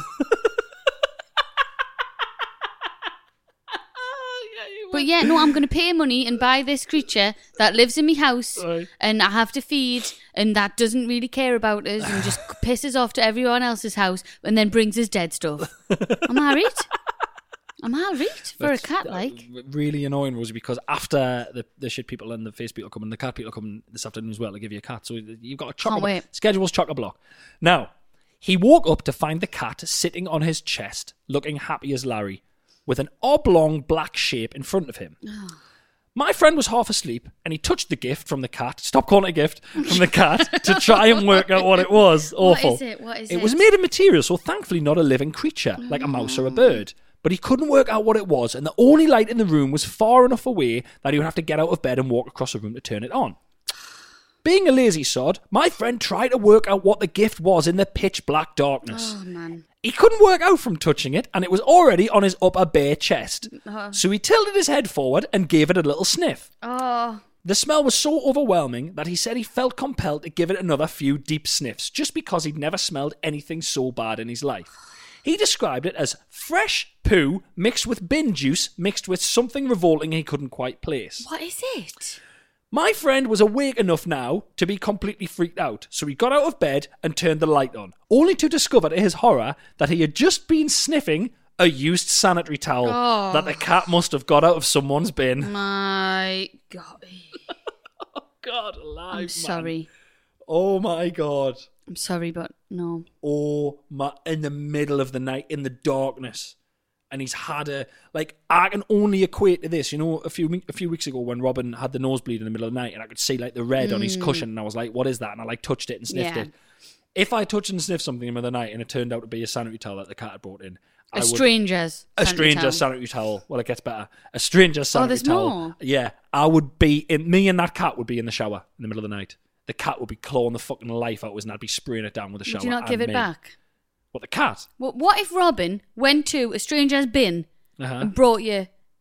But yeah, no, I'm going to pay money and buy this creature that lives in my house Right. and I have to feed and that doesn't really care about us and just pisses off to everyone else's house and then brings us dead stuff. I'm married. I'm married for That's, a cat, uh, like. really annoying, Rosie, because after the, the shit people and the face people come and the cat people come this afternoon as well to give you a cat. So you've got a chock Can't wait. schedule's chock a block. Now, he woke up to find the cat sitting on his chest, looking happy as Larry, with an oblong black shape in front of him. My friend was half asleep and he touched the gift from the cat. Stop calling it a gift from the cat to try and work out what it was. Awful. What is it? What is it it? was made of material, so thankfully not a living creature like a mouse or a bird. But he couldn't work out what it was, and the only light in the room was far enough away that he would have to get out of bed and walk across the room to turn it on. Being a lazy sod, my friend tried to work out what the gift was in the pitch black darkness. Oh, man. He couldn't work out from touching it, and it was already on his upper bare chest. Uh, So he tilted his head forward and gave it a little sniff. oh, The smell was so overwhelming that he said he felt compelled to give it another few deep sniffs, just because he'd never smelled anything so bad in his life. He described it as fresh poo mixed with bin juice mixed with something revolting he couldn't quite place. what is it? My friend was awake enough now to be completely freaked out, so he got out of bed and turned the light on, only to discover to his horror that he had just been sniffing a used sanitary towel Oh. that the cat must have got out of someone's bin. My God. God alive, I'm man. sorry. Oh my God. I'm sorry, but no. Oh my, in the middle of the night, in the darkness. And he's had a, like, I can only equate to this, you know, a few a few weeks ago when Robin had the nosebleed in the middle of the night and I could see, like, the red on his Mm. cushion and I was like, what is that? And I, like, touched it and sniffed Yeah. it. If I touched and sniffed something in the middle of the night and it turned out to be a sanitary towel that the cat had brought in, I A would- stranger's. A sanitary stranger's towel. sanitary towel. Well, it gets better. A stranger's sanitary there's towel. more? Yeah. I would be, in, me and that cat would be in the shower in the middle of the night. The cat would be clawing the fucking life out of us and I'd be spraying it down with a shower. Would you not and give it me. back? What, the cat? What, what if Robin went to a stranger's bin Uh-huh. and brought you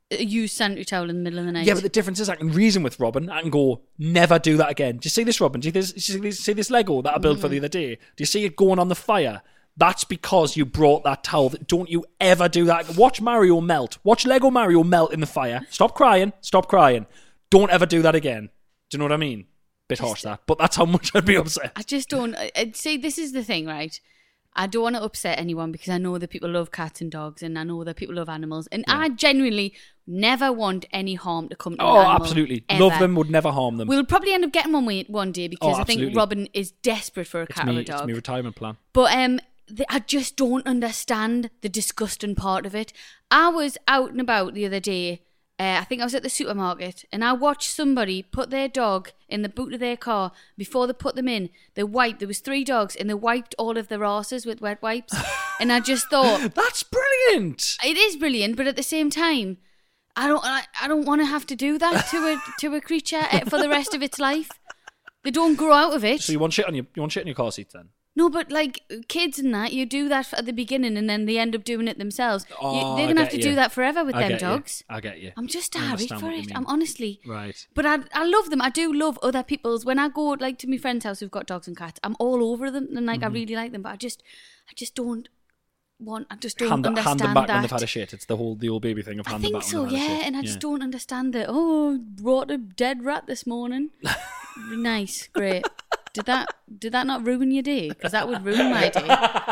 use sanitary towel in the middle of the night. Yeah, but the difference is I can reason with Robin. I can go, never do that again. Do you see this, Robin? Do you see this, do you see this Lego that I built mm. for the other day? Do you see it going on the fire? That's because you brought that towel. Don't you ever do that. Watch Mario melt. Watch Lego Mario melt in the fire. Stop crying. Stop crying. Don't ever do that again. Do you know what I mean? Bit just, harsh that, but that's how much I'd be upset. I just don't... I'd say this is the thing, right? I don't want to upset anyone because I know that people love cats and dogs and I know that people love animals. And yeah. I genuinely never want any harm to come to oh, an animal. Oh, absolutely. Ever. Love them, would never harm them. We'll probably end up getting one one day because oh, I think Robin is desperate for a cat it's me, or a dog. It's my retirement plan. But um, the, I just don't understand the disgusting part of it. I was out and about the other day. Uh, I think I was at the supermarket and I watched somebody put their dog in the boot of their car. Before they put them in, they wiped, there was three dogs and they wiped all of their asses with wet wipes. And I just thought... That's brilliant! It is brilliant, but at the same time, I don't I, I don't want to have to do that to a to a creature for the rest of its life. They don't grow out of it. So you want shit on your, you want shit in your car seat then? No, but like kids and that, you do that at the beginning and then they end up doing it themselves. Oh, you, they're going to have to you. do that forever with I them dogs. You. I get you. I'm just harried for it. I'm honestly. Right. But I I love them. I do love other people's. When I go like to my friend's house who've got dogs and cats, I'm all over them and like mm-hmm. I really like them. But I just, I just don't want, I just don't hand, understand hand them back that. when they've had a shit. It's the whole, the old baby thing of hand them back so, when they've had yeah, a shit. and I yeah. just don't understand that. Oh, brought a dead rat this morning. Nice, great. Did that did that not ruin your day? Because that would ruin my day.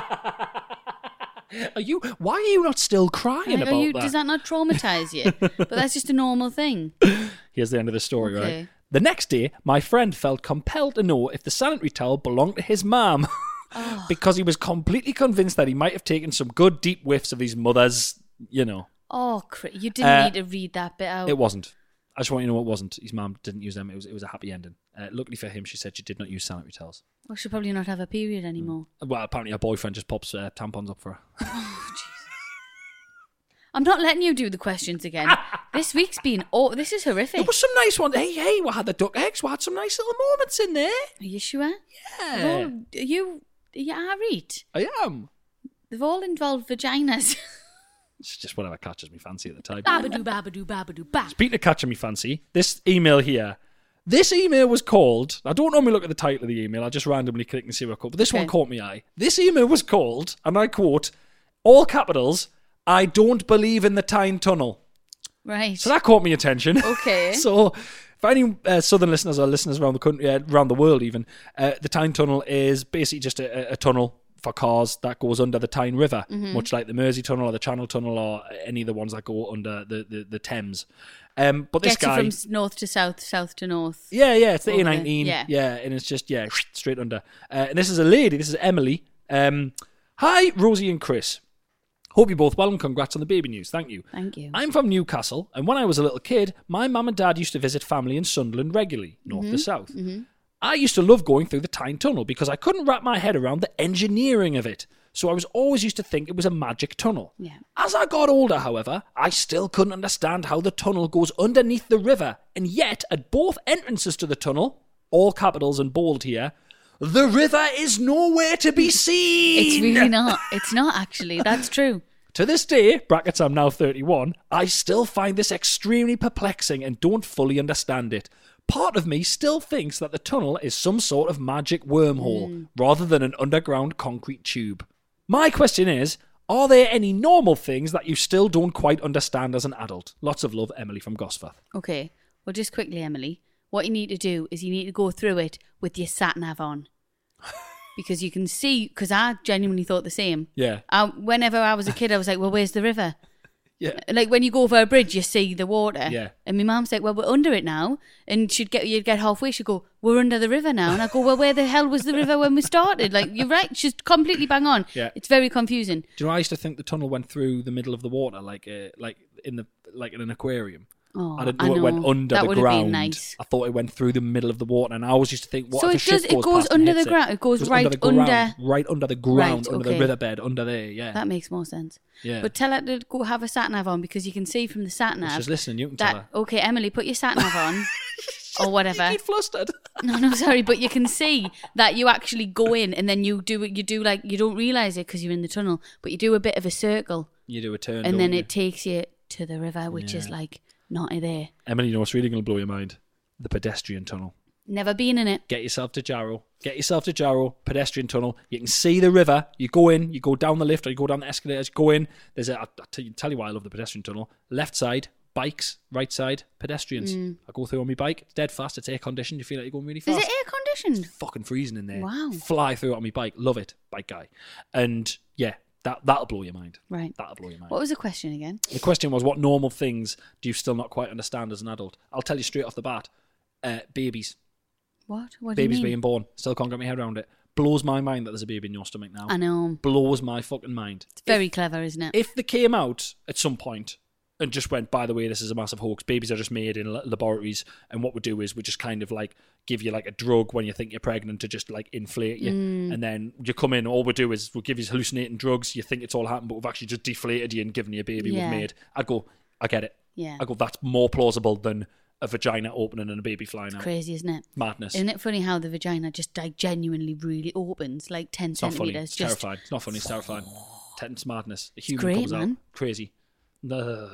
Are you? Why are you not still crying like, about you, that? Does that not traumatise you? But that's just a normal thing. Here's the end of the story, okay. right? The next day, my friend felt compelled to know if the sanitary towel belonged to his mum oh. because he was completely convinced that he might have taken some good deep whiffs of his mother's, you know. Oh, you didn't uh, need to read that bit out. It wasn't. I just want you to know it wasn't. His mum didn't use them. It was it was a happy ending. Uh, luckily for him, she said she did not use sanitary towels. Well, she'll probably not have a period anymore. Mm. Well, apparently her boyfriend just pops uh, tampons up for her. Oh, jeez. I'm not letting you do the questions again. This week's been... Oh, this is horrific. There was some nice ones. Hey, hey, we had the duck eggs. We had some nice little moments in there. Are you sure? Yeah. Well, are you... Are you Harriet? I am. They've all involved vaginas. It's just whatever catches me fancy at the time. Babadoo, babadoo, babadoo, ba. Speaking of catching me fancy, this email here. This email was called... I don't normally look at the title of the email. I just randomly click and see what I call. But this okay. one caught me eye. This email was called, and I quote, all capitals, I don't believe in the Tyne Tunnel. Right. So that caught me attention. Okay. So... For any uh, southern listeners or listeners around the country, uh, around the world even, uh, the Tyne Tunnel is basically just a, a tunnel for cars that goes under the Tyne River, mm-hmm. much like the Mersey Tunnel or the Channel Tunnel or any of the ones that go under the, the, the Thames. Um, but this Gets guy... Gets from north to south, south to north. Yeah, yeah, it's the A nineteen. Yeah. yeah, and it's just, yeah, straight under. Uh, and this is a lady, this is Emily. Um, Hi, Rosie and Chris. Hope you're both well and congrats on the baby news. Thank you. Thank you. I'm from Newcastle, and when I was a little kid, my mum and dad used to visit family in Sunderland regularly, north mm-hmm. to south. Mm-hmm. I used to love going through the Tyne Tunnel because I couldn't wrap my head around the engineering of it. So I was always used to think it was a magic tunnel. Yeah. As I got older, however, I still couldn't understand how the tunnel goes underneath the river. And yet, at both entrances to the tunnel, all capitals and bold here, the river is nowhere to be seen. It's really not. It's not, actually. That's true. To this day, brackets I'm now thirty-one, I still find this extremely perplexing and don't fully understand it. Part of me still thinks that the tunnel is some sort of magic wormhole, mm. rather than an underground concrete tube. My question is, are there any normal things that you still don't quite understand as an adult? Lots of love, Emily from Gosforth. Okay, well just quickly, Emily, what you need to do is you need to go through it with your sat-nav on. Because you can see, because I genuinely thought the same. Yeah. I, whenever I was a kid, I was like, well, where's the river? Yeah. Like when you go over a bridge, you see the water. Yeah. And my mum's like, well, we're under it now. And she'd get, you'd get halfway, she'd go, we're under the river now. And I go, well, where the hell was the river when we started? Like, you're right. She's completely bang on. Yeah. It's very confusing. Do you know, I used to think the tunnel went through the middle of the water, like uh, like in the like in an aquarium. Oh, I didn't know, I know. it went under that the would ground. Have been nice. I thought it went through the middle of the water, and I always used to think, what so if it a ship does, goes it goes past and under hits the ground. It, it goes, goes right under, the under, ground, right under the ground, right, under okay. the riverbed, under there. Yeah, that makes more sense. Yeah, but tell her to go have a sat nav on because you can see from the sat nav. She's listening. You can that, tell her. Okay, Emily, put your sat nav on. Or whatever. You get flustered. No, no, sorry, but you can see that you actually go in and then you do you do like you don't realise it because you're in the tunnel, but you do a bit of a circle. You do a turn, and then you? it takes you to the river, which Yeah. is like not there. Emily, you know what's really going to blow your mind? The pedestrian tunnel. Never been in it. Get yourself to Jarrow. Get yourself to Jarrow, pedestrian tunnel. You can see the river. You go in, you go down the lift, or you go down the escalators, go in. There's a, I'll tell you, tell you why I love the pedestrian tunnel. Left side, bikes. Right side, pedestrians. Mm. I go through on my bike. It's dead fast. It's air conditioned. You feel like you're going really fast. Is it air conditioned? Fucking freezing in there. Wow. Fly through it on my bike. Love it. Bike guy. And yeah, that, that'll blow your mind. Right. That'll blow your mind. What was the question again? The question was, what normal things do you still not quite understand as an adult? I'll tell you straight off the bat. Uh, babies. What? What Babies do you mean? being born. Still can't get my head around it. Blows my mind that there's a baby in your stomach now. I know. Blows my fucking mind. It's very clever, isn't it? If they came out at some point and just went, by the way, this is a massive hoax, babies are just made in la- laboratories, and what we do is we just kind of like give you like a drug when you think you're pregnant to just like inflate you, Mm. and then you come in, all we do is we'll give you hallucinating drugs, you think it's all happened, but we've actually just deflated you and given you a baby Yeah. we've made. I go, I get it. Yeah. I go, that's more plausible than a vagina opening and a baby flying out. Crazy, isn't it? Madness. Isn't it funny how the vagina just like genuinely really opens, like ten It's not funny. centimeters? It's just terrifying. It's not funny. It's terrifying. Tense madness. A human great, comes man. out. Crazy. No.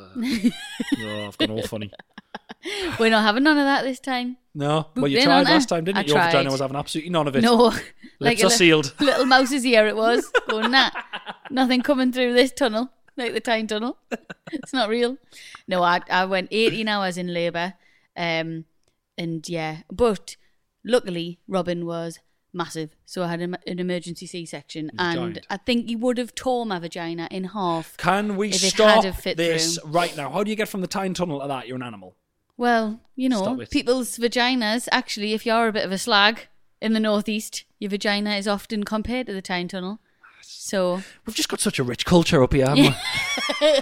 Oh, I've gone all funny. We're not having none of that this time. No. Booked Well, you in, tried aren't I? last time, didn't I you? Your vagina tried. was having absolutely none of it. No, Lips a are li- sealed. Little mouse's ear it was. Going nah, nothing coming through this tunnel, like the Tyne tunnel. It's not real. No, I I went eighteen hours in labour, um, and yeah, but luckily Robin was massive, so I had an, an emergency C-section, and giant. I think he would have torn my vagina in half. Can we if it stop had have fit this through. right now? How do you get from the Tyne tunnel to that? You're an animal. Well, you know, Stop it. people's vaginas, actually, if you're a bit of a slag in the northeast, your vagina is often compared to the Tyne tunnel. So, We've just got such a rich culture up here, haven't we?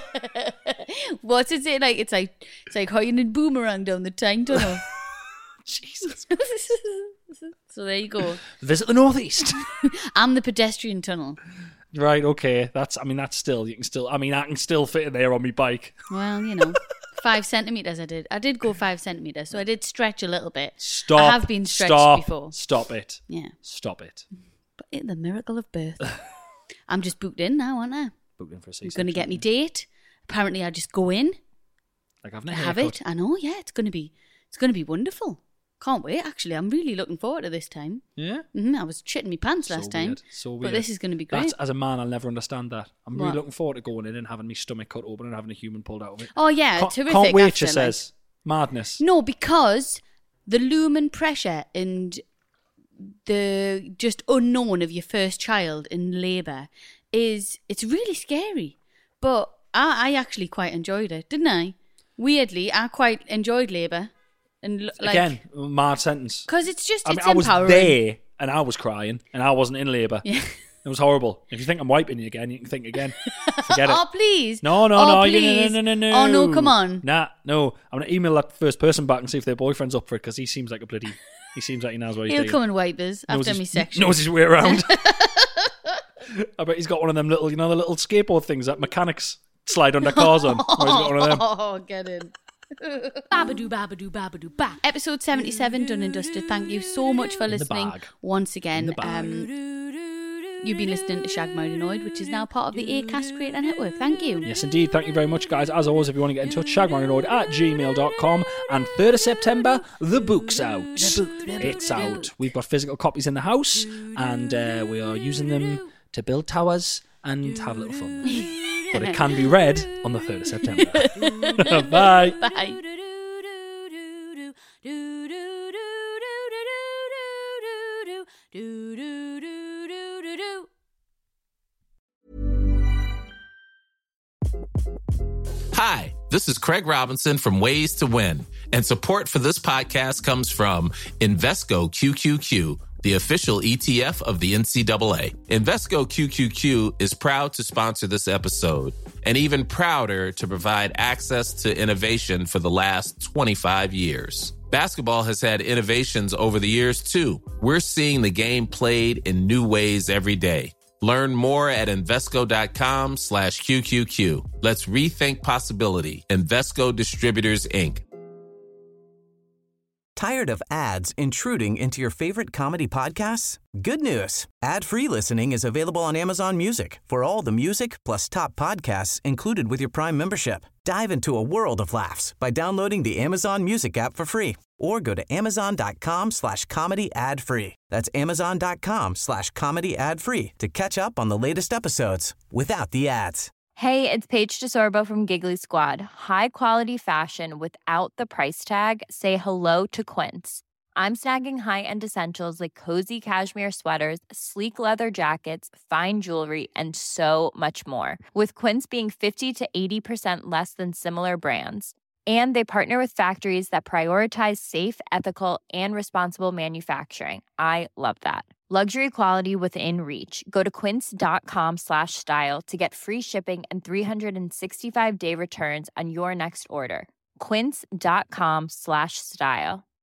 what's it say? Like, it's like, it's like hoying a boomerang down the Tyne tunnel. Jesus. So there you go. Visit the northeast. I'm the pedestrian tunnel. Right, okay. That's, I mean, that's still, you can still, I mean, I can still fit in there on my bike. Well, you know, five centimetres I did. I did go five centimetres, so I did stretch a little bit. Stop. I have been stretched stop, before. Stop it. Yeah. Stop it. But it, the miracle of birth. I'm just booked in now, aren't I? Booked in for a I'm C-section. going to get me date. Apparently, I just go in, Like having a have haircut. it. I know, yeah, it's going to be, it's going to be wonderful. Can't wait, actually. I'm really looking forward to this time. Yeah. hmm I was shitting my pants So last time. weird, so weird. But this is going to be great. That's, as a man, I'll never understand that. I'm really What? looking forward to going in and having my stomach cut open and having a human pulled out of it. Oh, yeah, can't, terrific. Can't wait, after, she like- says. Madness. No, because the lumen pressure and the just unknown of your first child in labour is, it's really scary. But I, I actually quite enjoyed it, didn't I? Weirdly, I quite enjoyed labour. And l- like, Again, mad sentence. because it's just, I mean, it's I was empowering. there and I was crying and I wasn't in labour. Yeah. It was horrible. If you think I'm wiping you again, you can think again. Forget it. Oh, please. No, no, oh, no, please. no, no, no, no. Oh, no, come on. Nah, no. I'm going to email that first person back and see if their boyfriend's up for it because he seems like a bloody... He seems like he knows what he's He'll doing. come and wipe us Knows after his- me section. Knows his way around. I bet he's got one of them little, you know, the little skateboard things that mechanics slide under cars on. Or he's got one of them. Oh, get in. Babadoo, babadoo, babadoo, ba. Episode seventy-seven done and dusted. Thank you so much for In the listening bag. once again. In the bag. Um, you've been listening to Shag Married Annoyed, which is now part of the Acast Creator Network. Thank you. Yes, indeed. Thank you very much, guys. As always, if you want to get in touch, shagmarinoid at gmail dot com. And third of September, the book's out. It's out. We've got physical copies in the house, and uh, we are using them to build towers and have a little fun. But it can be read on the third of September. Bye. Bye. Hi, this is Craig Robinson from Ways to Win, and support for this podcast comes from Invesco Q Q Q, the official E T F of the N C double A. Invesco Q Q Q is proud to sponsor this episode, and even prouder to provide access to innovation for the last twenty-five years. Basketball has had innovations over the years, too. We're seeing the game played in new ways every day. Learn more at Invesco.com slash QQQ. Let's rethink possibility. Invesco Distributors, Incorporated. Tired of ads intruding into your favorite comedy podcasts? Good news. Ad-free listening is available on Amazon Music for all the music plus top podcasts included with your Prime membership. Dive into a world of laughs by downloading the Amazon Music app for free or go to amazon.com slash comedy ad free. That's amazon.com slash comedy ad free to catch up on the latest episodes without the ads. Hey, it's Paige DeSorbo from Giggly Squad. High quality fashion without the price tag. Say hello to Quince. I'm snagging high-end essentials like cozy cashmere sweaters, sleek leather jackets, fine jewelry, and so much more. With Quince being fifty to eighty percent less than similar brands. And they partner with factories that prioritize safe, ethical, and responsible manufacturing. I love that. Luxury quality within reach. Go to quince.com slash style to get free shipping and three sixty-five day returns on your next order. Quince.com slash style.